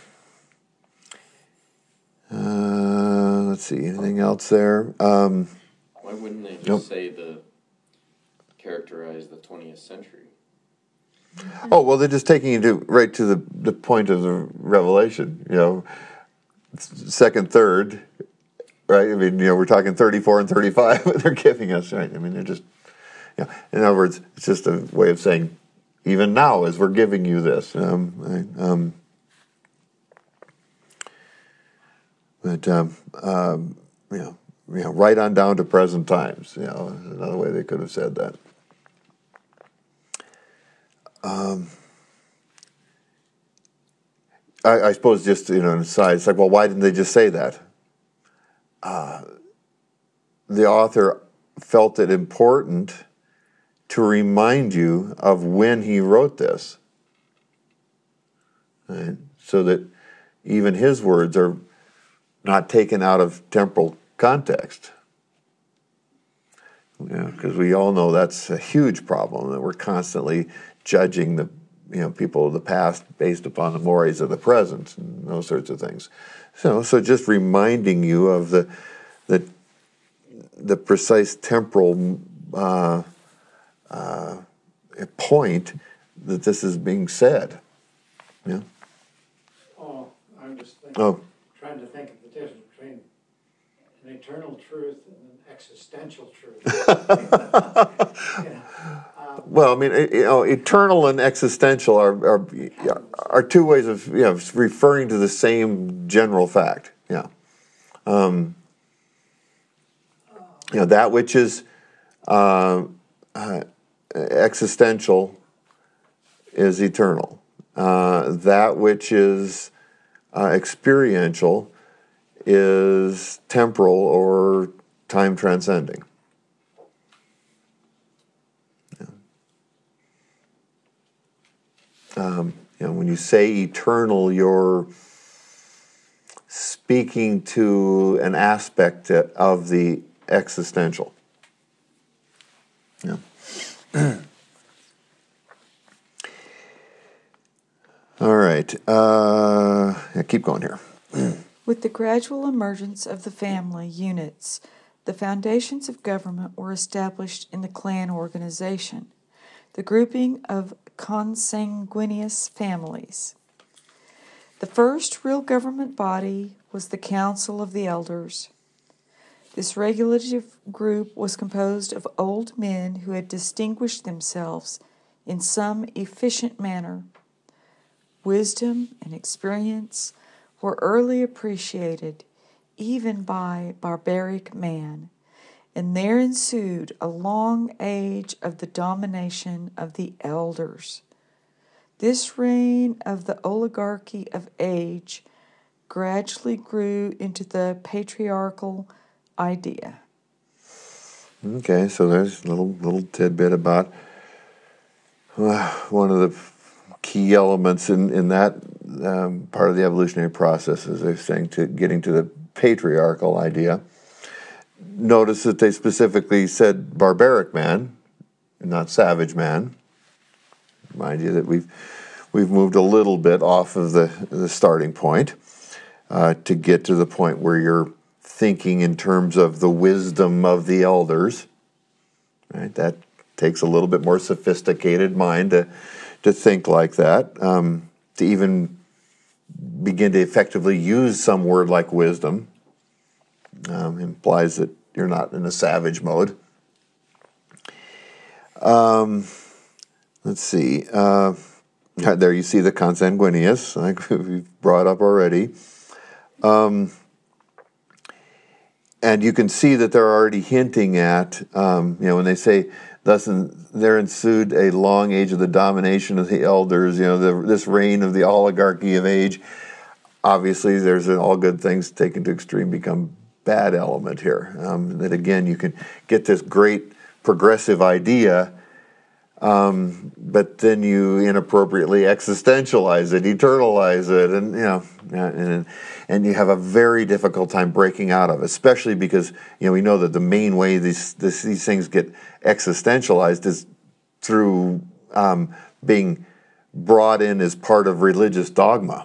uh, let's see, anything else there? Um, Why wouldn't they just nope. say the characterize the twentieth century? Oh, well, they're just taking you to right to the, the point of the revelation, you know, second, third, right? I mean, you know, we're talking thirty-four and thirty-five they're giving us, right? I mean, they're just, you know, in other words, it's just a way of saying, even now, as we're giving you this. Um, right? um, but, um, um, you know, you know, right on down to present times, you know, another way they could have said that. Um, I, I suppose just, you know, an aside, it's like, well, why didn't they just say that? Uh, the author felt it important to remind you of when he wrote this, right? So that even his words are not taken out of temporal context. Because we all know that's a huge problem, that we're constantly judging the you know people of the past based upon the mores of the present and those sorts of things. So, so just reminding you of the the the precise temporal uh, uh, point that this is being said. Yeah. Oh, I'm just thinking, Oh. trying to think of the difference between an eternal truth and an existential truth. You know, um, Well, I mean, you know, eternal and existential are are, are two ways of you know referring to the same general fact. Yeah. Um, you know, that which is uh, uh, existential is eternal. Uh, that which is uh, experiential is temporal or time transcending. Yeah. Um, you know, when you say eternal, you're speaking to an aspect of the existential. Yeah. All right. Uh, yeah, keep going here. With the gradual emergence of the family units, the foundations of government were established in the clan organization, the grouping of consanguineous families. The first real government body was the Council of the Elders. This regulative group was composed of old men who had distinguished themselves in some efficient manner. Wisdom and experience were early appreciated, even by barbaric man, and there ensued a long age of the domination of the elders. This reign of the oligarchy of age gradually grew into the patriarchal idea. Okay, so there's a little little tidbit about uh, one of the key elements in, in that um, part of the evolutionary process, as they're saying, to getting to the patriarchal idea. Notice that they specifically said barbaric man, not savage man. Mind you that we've we've moved a little bit off of the, the starting point uh, to get to the point where you're thinking in terms of the wisdom of the elders. Right? That takes a little bit more sophisticated mind to to think like that, um, to even begin to effectively use some word like wisdom. Um, implies that you're not in a savage mode. Um, let's see. Uh, there you see the consanguineous, like we've brought up already. Um, and you can see that they're already hinting at, um, you know, when they say, thus in, there ensued a long age of the domination of the elders, you know, the, this reign of the oligarchy of age. Obviously, there's an all good things taken to extreme become bad element here. Um, that again, you can get this great progressive idea, um, but then you inappropriately existentialize it, eternalize it, and you know, and and you have a very difficult time breaking out of it, especially because you know we know that the main way these this, these things get existentialized is through um, being brought in as part of religious dogma.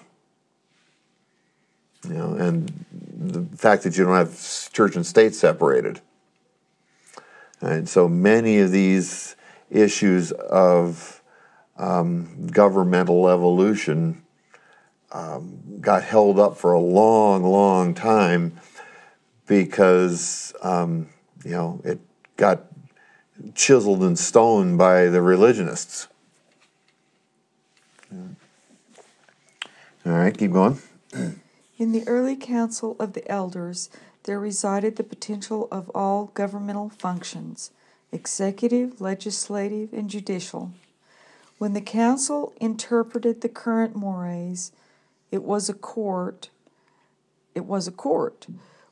You know, and the fact that you don't have church and state separated. And so many of these issues of um, governmental evolution um, got held up for a long, long time because, um, you know, it got chiseled in stone by the religionists. All right, keep going. In the early council of the elders, there resided the potential of all governmental functions, executive, legislative, and judicial. When the council interpreted the current mores, it was a court. It was a court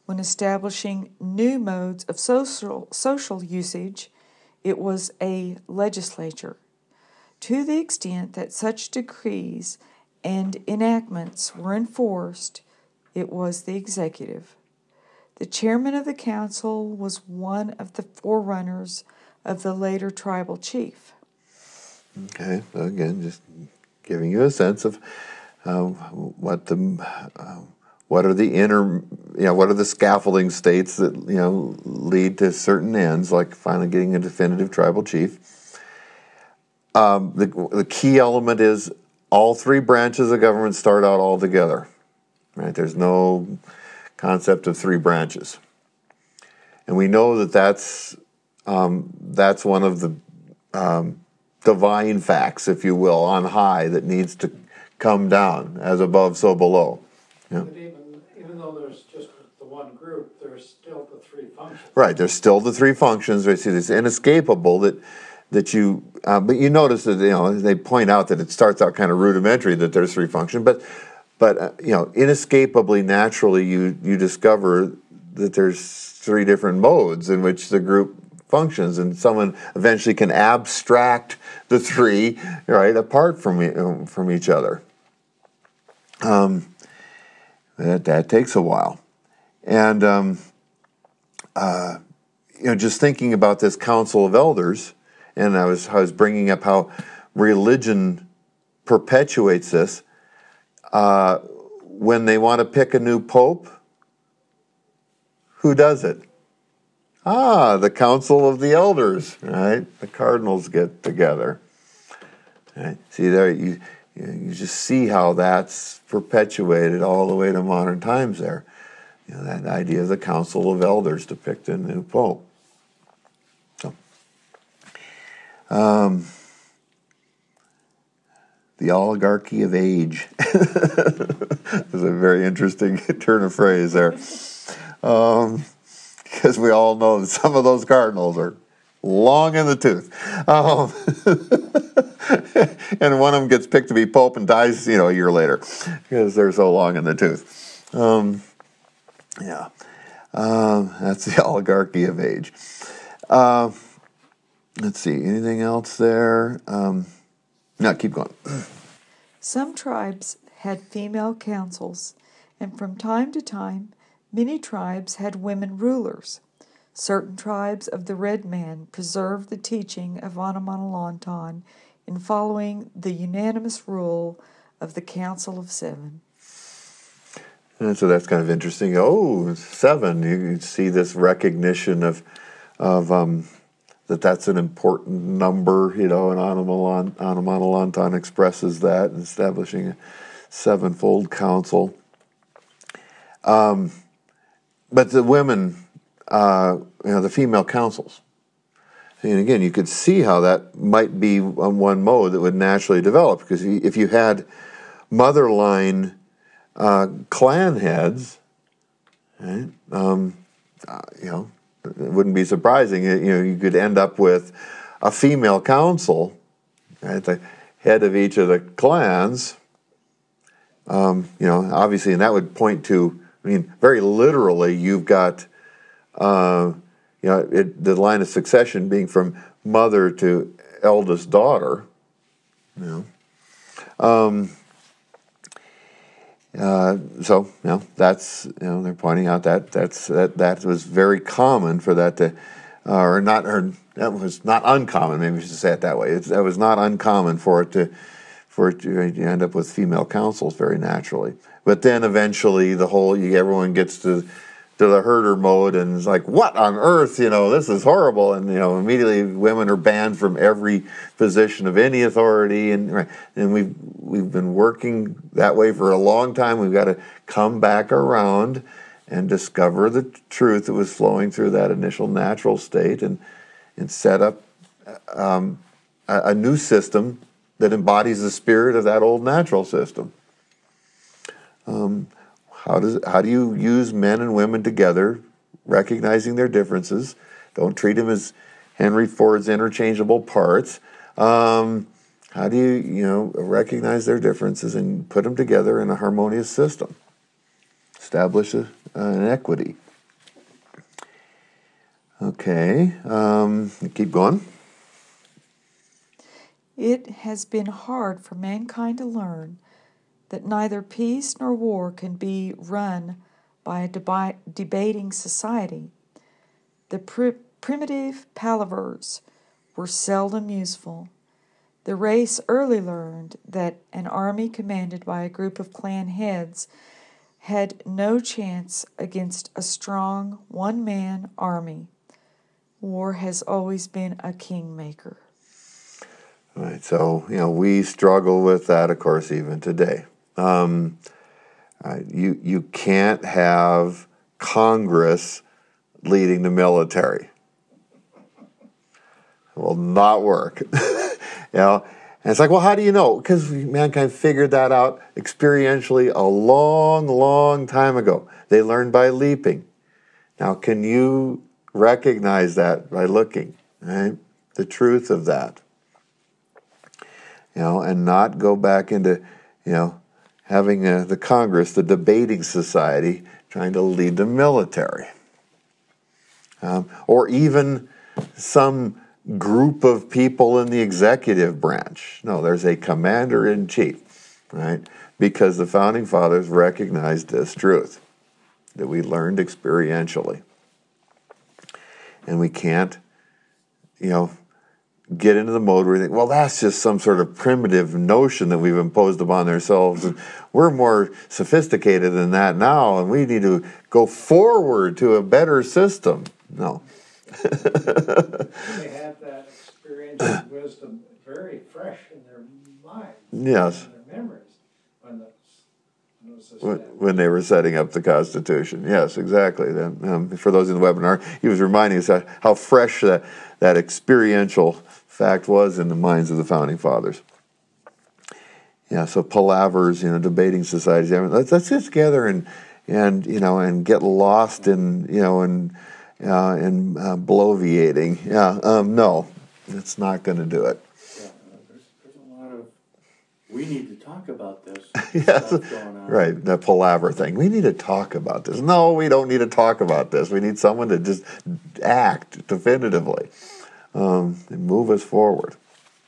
When establishing new modes of social, social usage, it was a legislature. To the extent that such decrees and enactments were enforced, it was the executive. The chairman of the council was one of the forerunners of the later tribal chief. Okay, so again, just giving you a sense of uh, what the uh, what are the inner, you know, what are the scaffolding states that, you know, lead to certain ends, like finally getting a definitive tribal chief. Um, the the key element is all three branches of government start out all together, right? There's no concept of three branches, and we know that that's um, that's one of the um, divine facts, if you will, on high that needs to come down, as above, so below. Yeah. But even, even though there's just the one group, there's still the three functions. Right, there's still the three functions. Right, see, it's inescapable that that you, uh, but you notice that, you know, they point out that it starts out kind of rudimentary that there's three functions, but but uh, you know, inescapably, naturally, you you discover that there's three different modes in which the group functions, and someone eventually can abstract the three, right, apart from e- from each other. Um, that that takes a while, and um, uh, you know, just thinking about this council of elders, and I was I was bringing up how religion perpetuates this. Uh, when they want to pick a new pope, who does it? Ah, the Council of the Elders, right? The cardinals get together. Right? See there, you you just see how that's perpetuated all the way to modern times. There, you know, that idea of the Council of Elders to pick the new pope. So, um, the oligarchy of age is a very interesting turn of phrase there. Um, Because we all know that some of those cardinals are long in the tooth. Um, and one of them gets picked to be pope and dies, you know, a year later because they're so long in the tooth. Um, yeah. Um, that's the oligarchy of age. Uh, let's see. Anything else there? Um, no, keep going. Some tribes had female councils, and from time to time, many tribes had women rulers. Certain tribes of the Red Man preserved the teaching of Anamanalontan in following the unanimous rule of the Council of Seven. And so that's kind of interesting. Oh, seven. You, you see this recognition of of um, that that's an important number, you know, and Anamanalontan expresses that, establishing a sevenfold council. Um, but the women, uh, you know, the female councils. And again, you could see how that might be on one mode that would naturally develop, because if you had mother line uh, clan heads, right, um, uh, you know, it wouldn't be surprising. You know, you could end up with a female council at the head of each of the clans. Um, you know, obviously, and that would point to, I mean, very literally, you've got, uh, you know, it, the line of succession being from mother to eldest daughter. You know, um, uh, so you know that's, you know, they're pointing out that that's that that was very common for that to, uh, or not, or that was not uncommon. Maybe we should say it that way. It's, that was not uncommon for it to. For it to end up with female councils very naturally, but then eventually the whole you, everyone gets to to the herder mode and it's like, what on earth, you know, this is horrible, and you know, immediately women are banned from every position of any authority, and and we've we've been working that way for a long time. We've got to come back around and discover the truth that was flowing through that initial natural state, and and set up um, a, a new system that embodies the spirit of that old natural system. Um, how does how do you use men and women together, recognizing their differences? Don't treat them as Henry Ford's interchangeable parts. Um, how do you you know recognize their differences and put them together in a harmonious system? Establish a, an equity. Okay, um, keep going. It has been hard for mankind to learn that neither peace nor war can be run by a debi- debating society. The pr- primitive palavers were seldom useful. The race early learned that an army commanded by a group of clan heads had no chance against a strong one-man army. War has always been a kingmaker. Right, so, you know, we struggle with that, of course, even today. Um, uh, you, you can't have Congress leading the military. It will not work. You know, and it's like, well, how do you know? Because mankind figured that out experientially a long, long time ago. They learned by leaping. Now, can you recognize that by looking, right? The truth of that. You know, and not go back into, you know, having uh, the Congress, the debating society, trying to lead the military. Um, or even some group of people in the executive branch. No, there's a commander-in-chief, right? Because the Founding Fathers recognized this truth that we learned experientially. And we can't, you know, get into the mode where we think, well, that's just some sort of primitive notion that we've imposed upon ourselves. And we're more sophisticated than that now, and we need to go forward to a better system. No. They had that experiential wisdom very fresh in their minds, Yes. in their memories, when, the, when, it was when, when they were setting up the Constitution. Yes, exactly. Then, um, for those in the webinar, he was reminding us how, how fresh that, that experiential fact was in the minds of the Founding Fathers. Yeah, so palavers, you know, debating societies. I mean, let's let's get together and and you know and get lost in you know and uh, in uh, bloviating. Yeah, um, no, it's not going to do it. Yeah, uh, there's, there's a lot of, we need to talk about this Yes, stuff going on. right. The palaver thing. We need to talk about this. No, we don't need to talk about this. We need someone to just act definitively um, and move us forward.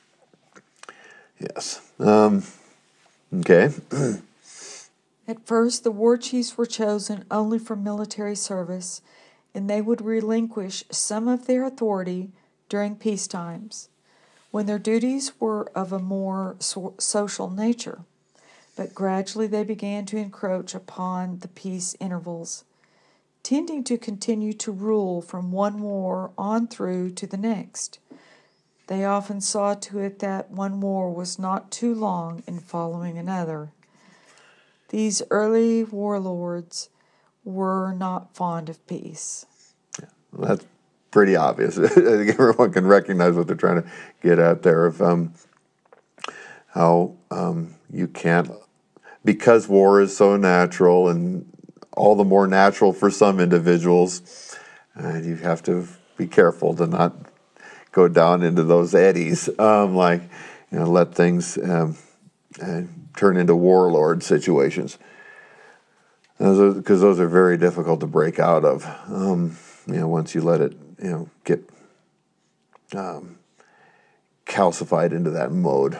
Yes. Um, okay. At first, the war chiefs were chosen only for military service, and they would relinquish some of their authority during peace times, when their duties were of a more so- social nature. But gradually they began to encroach upon the peace intervals, tending to continue to rule from one war on through to the next. They often saw to it that one war was not too long in following another. These early warlords were not fond of peace. Well, that's pretty obvious. I think everyone can recognize what they're trying to get at there of um, how um, you can't, because war is so natural and all the more natural for some individuals, uh, you have to be careful to not go down into those eddies, um, like, you know, let things um, uh, turn into warlord situations. Because those, those are very difficult to break out of. Um, you know, once you let it, you know, get um, calcified into that mode.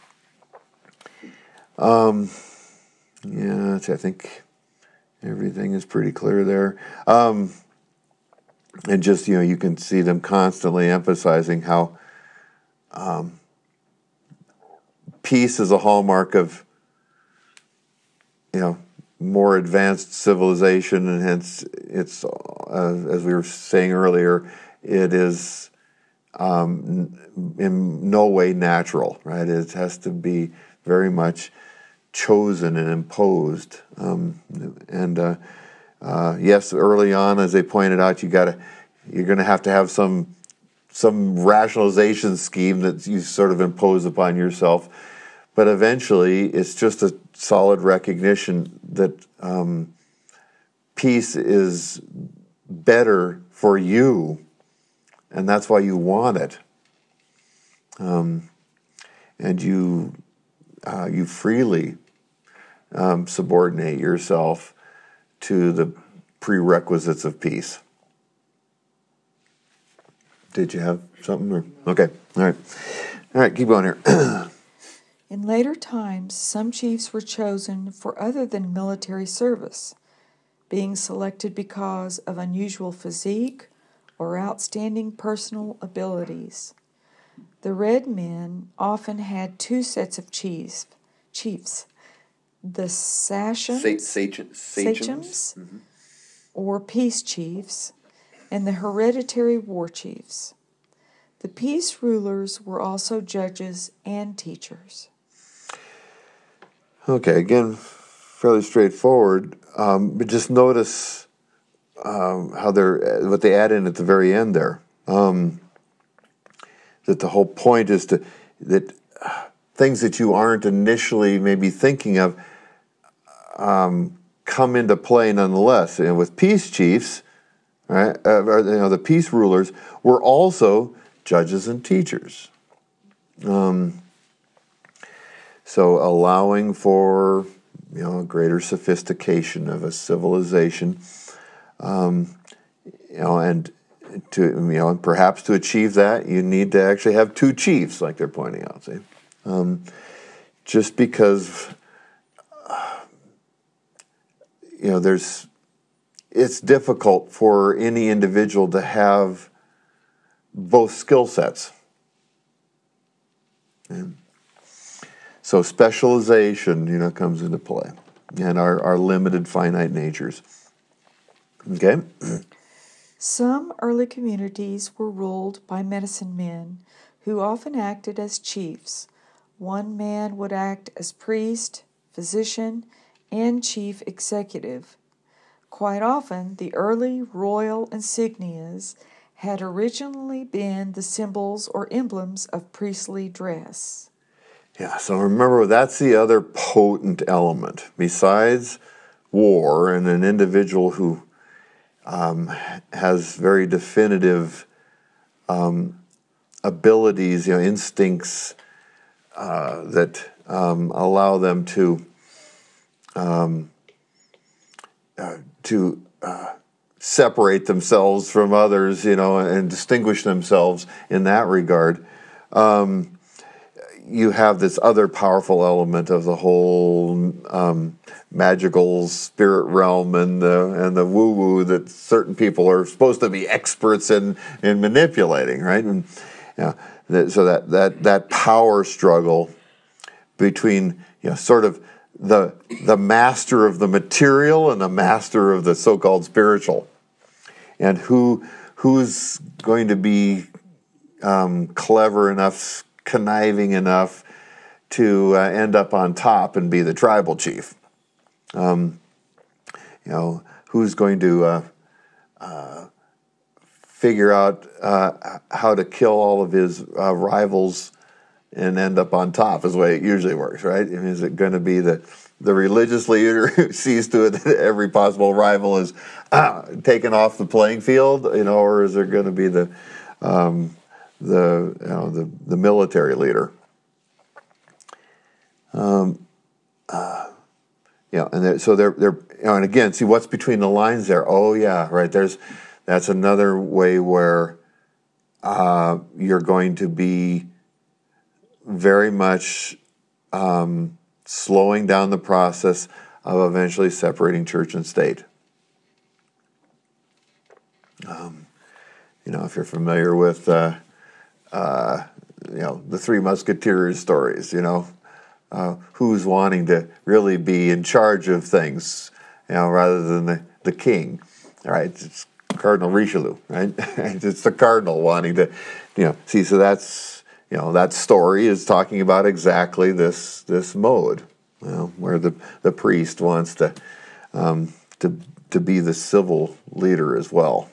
Um, yeah, I think everything is pretty clear there. Um, and just, you know, you can see them constantly emphasizing how um, peace is a hallmark of, you know, more advanced civilization, and hence it's, uh, as we were saying earlier, it is um, in no way natural, right? It has to be very much chosen and imposed. Um, and uh, uh, yes, early on, as they pointed out, you got to, you're going to have to have some some rationalization scheme that you sort of impose upon yourself. But eventually, it's just a solid recognition that um, peace is better for you, and that's why you want it. Um, and you uh, you freely um, subordinate yourself to the prerequisites of peace. did you have something? Or? Okay, all right. All right, keep going here. In later times, some chiefs were chosen for other than military service, being selected because of unusual physique or outstanding personal abilities. The red men often had two sets of chiefs, chiefs the sachems, Sachems. sachems or peace chiefs, and the hereditary war chiefs. The peace rulers were also judges and teachers. Okay, again, fairly straightforward. Um, but just notice um, how they're what they add in at the very end there. Um, that the whole point is to that uh, things that you aren't initially maybe thinking of um, come into play nonetheless. And with peace chiefs, right, uh, or, you know, the peace rulers were also judges and teachers. Um, so allowing for you know greater sophistication of a civilization, um, you know, and to you know, and perhaps to achieve that, you need to actually have two chiefs, like they're pointing out. See, um, just because uh, you know, there's, it's difficult for any individual to have both skill sets. And so specialization, you know, comes into play, and our, our limited finite natures. Okay? Some early communities were ruled by medicine men who often acted as chiefs. One man would act as priest, physician, and chief executive. Quite often, the early royal insignias had originally been the symbols or emblems of priestly dress. Yeah, so remember, that's the other potent element. Besides war and an individual who um, has very definitive um, abilities, you know, instincts uh, that um, allow them to um, uh, to uh, separate themselves from others, you know, and distinguish themselves in that regard. Um, you have this other powerful element of the whole um, magical spirit realm and the and the woo woo that certain people are supposed to be experts in in manipulating, right? And you know, that, so that that that power struggle between you know sort of the the master of the material and the master of the so-called spiritual, and who who's going to be um, clever enough, conniving enough to uh, end up on top and be the tribal chief. Um, you know, who's going to uh, uh, figure out uh, how to kill all of his uh, rivals and end up on top is the way it usually works, right? I mean, is it going to be the the religious leader who sees to it that every possible rival is uh, taken off the playing field, you know, or is there going to be the um, the you know the the military leader? Um, uh, yeah, and they're, so they're they're you know, and again, see what's between the lines there. Oh yeah, right. There's that's another way where uh, you're going to be very much um, slowing down the process of eventually separating church and state. Um, you know, if you're familiar with, uh, uh, you know, the Three Musketeers stories, you know, uh, who's wanting to really be in charge of things, you know, rather than the, the king, right? It's Cardinal Richelieu, right? It's the cardinal wanting to, you know, see, so that's, you know, that story is talking about exactly this this mode, you know, where the, the priest wants to um, to to be the civil leader as well.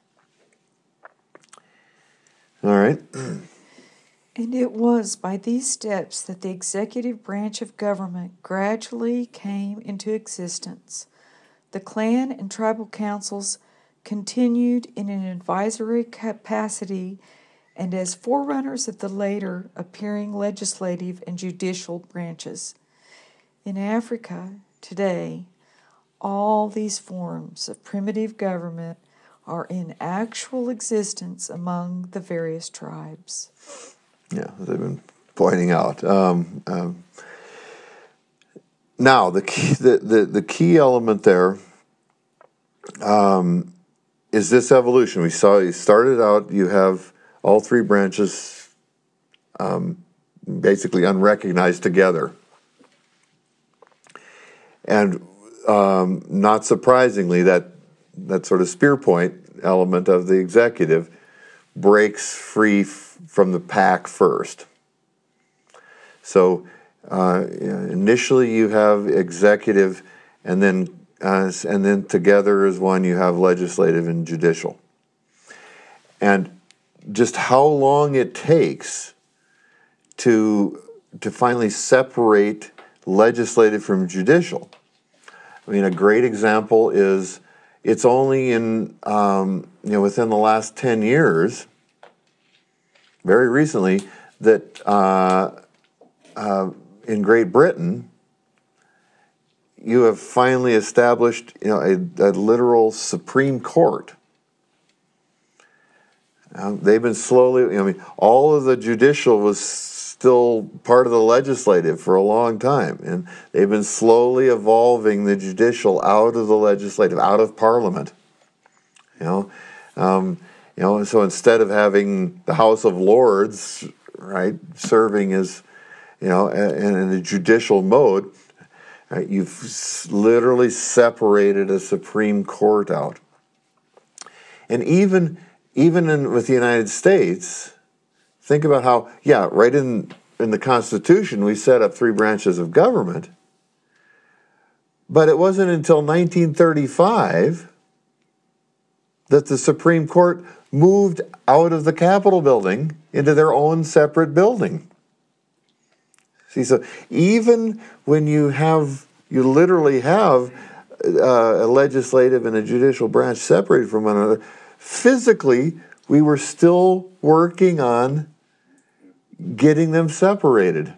All right. And it was by these steps that the executive branch of government gradually came into existence. The clan and tribal councils continued in an advisory capacity and as forerunners of the later appearing legislative and judicial branches. In Africa today, all these forms of primitive government are in actual existence among the various tribes. Yeah, they've been pointing out. Um, um, now, the key, the, the, the key element there um, is this evolution. We saw you started out, you have all three branches um, basically unrecognized together. And um, not surprisingly, that, that sort of spear point element of the executive breaks free f- from the pack first. So uh, initially you have executive, and then uh, and then together as one you have legislative and judicial. And just how long it takes to to finally separate legislative from judicial. I mean, a great example is it's only in um, you know within the last ten years, very recently, that uh, uh, in Great Britain you have finally established you know a, a literal Supreme Court. Uh, they've been slowly. I mean, all of the judicial was still part of the legislative for a long time, and they've been slowly evolving the judicial out of the legislative, out of Parliament. You know, um, you know. So instead of having the House of Lords, right, serving as, you know, in, in a judicial mode, right, you've s- literally separated a Supreme Court out, and even even in, with the United States. Think about how, yeah, right in, in the Constitution, we set up three branches of government. But it wasn't until nineteen thirty-five that the Supreme Court moved out of the Capitol building into their own separate building. See, so even when you have, you literally have uh, a legislative and a judicial branch separated from one another, physically, we were still working on getting them separated.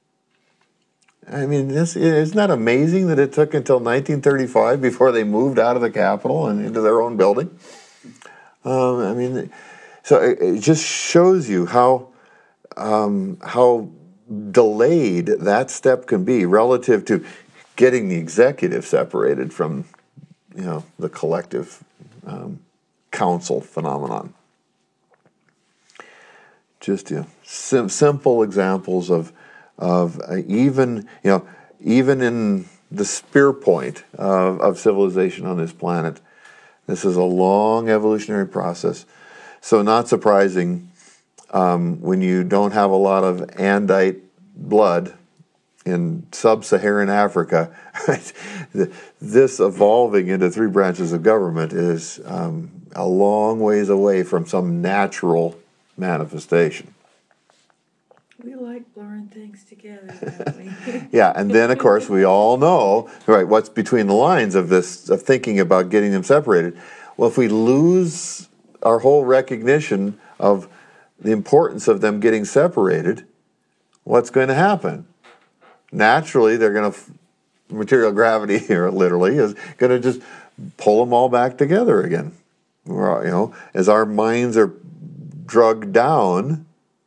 I mean, this, isn't that amazing that it took until nineteen thirty-five before they moved out of the Capitol and into their own building? Um, I mean, so it, it just shows you how um, how delayed that step can be relative to getting the executive separated from, you know, the collective um, council phenomenon. Just you know, sim- simple examples of of uh, even you know even in the spear point of, of civilization on this planet, this is a long evolutionary process. So not surprising um, when you don't have a lot of Andite blood in sub-Saharan Africa. Right? This evolving into three branches of government is um, a long ways away from some natural manifestation. We like blurring things together, don't we? Yeah, and then of course we all know, right, what's between the lines of this, of thinking about getting them separated. Well, if we lose our whole recognition of the importance of them getting separated, what's going to happen? Naturally, they're going to, material gravity here literally is going to just pull them all back together again. We're, you know, as our minds are drugged down,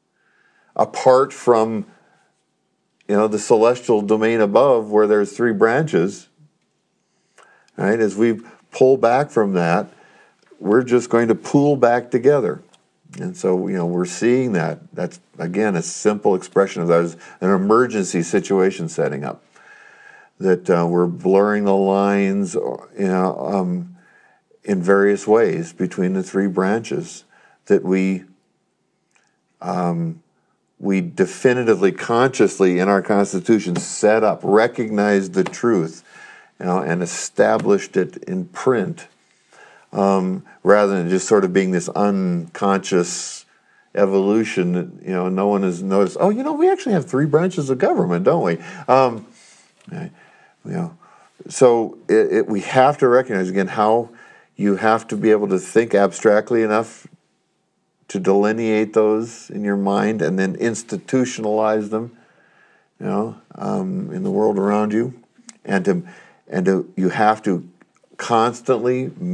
apart from, you know, the celestial domain above where there's three branches, right? As we pull back from that, we're just going to pool back together. And so, you know, we're seeing that. That's, again, a simple expression of that is an emergency situation setting up. That uh, we're blurring the lines, you know, um, in various ways between the three branches that we um, we definitively, consciously in our Constitution set up, recognized the truth, you know, and established it in print, um, rather than just sort of being this unconscious evolution that, you know, no one has noticed. Oh, you know, we actually have three branches of government, don't we? Um, you know, so it, it, we have to recognize again how you have to be able to think abstractly enough to delineate those in your mind and then institutionalize them, you know, um, in the world around you, and to and to you have to constantly m-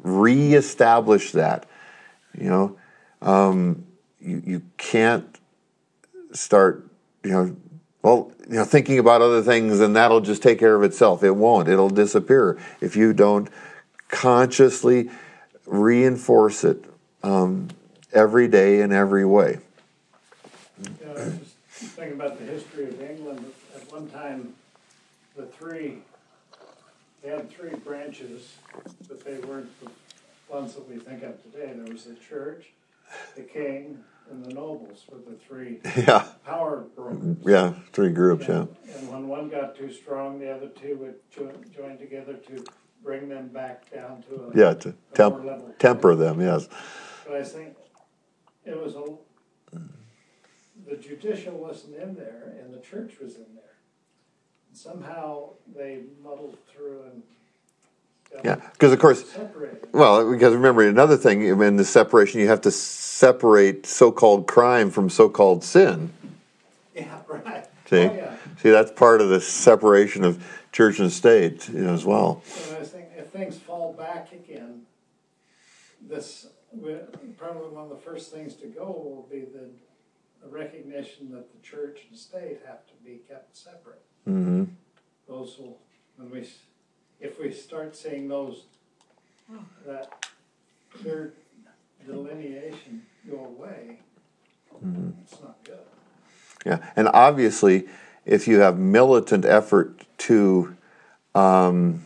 reestablish that. You know, um, you you can't start, you know, well, you know, thinking about other things and that'll just take care of itself. It won't. It'll disappear if you don't consciously reinforce it um, every day in every way. You know, I was just thinking about the history of England. At one time, the three, they had three branches, but they weren't the ones that we think of today. There was the church, the king, and the nobles were the three Yeah. power brokers. Yeah, three groups, And, yeah. and when one got too strong, the other two would join, join together to bring them back down to a, Yeah, to a temp- more level. temper them, yes. But I think it was a, the judicial wasn't in there and the church was in there. And somehow they muddled through and got Yeah, because of course, separated. well, because remember another thing, in the separation, you have to separate so-called crime from so-called sin. Yeah, right. See? Oh, yeah. See, that's part of the separation of church and state, you know, as well. And I was thinking, if things fall back again, this, we- probably one of the first things to go will be the the recognition that the church and state have to be kept separate. Mm-hmm. Those will, when we, s- if we start seeing those, that clear delineation go away, it's not good. Yeah, and obviously, if you have militant effort to um,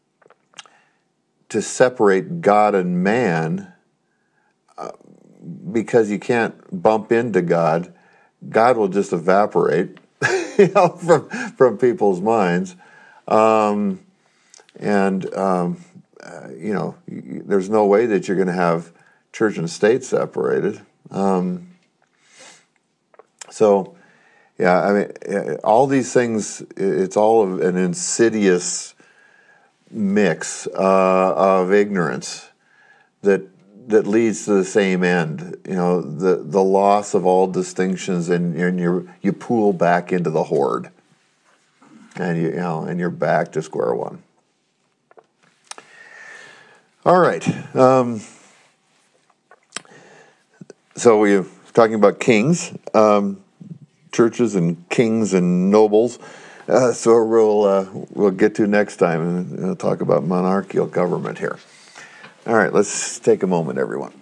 to separate God and man, uh, because you can't bump into God, God will just evaporate, you know, from from people's minds, um, and um, uh, you know, y- there's no way that you're going to have church and state separated. Um, so. Yeah, I mean, eh, all these things, it's all an insidious mix uh, of ignorance that that leads to the same end. You know, the the loss of all distinctions, and, and you you pool back into the horde, and you, you know, and you're back to square one. All right. Um, so we're talking about kings. Um, churches and kings and nobles. Uh, so we'll uh, we'll get to next time and uh, talk about monarchical government here. All right, let's take a moment, everyone.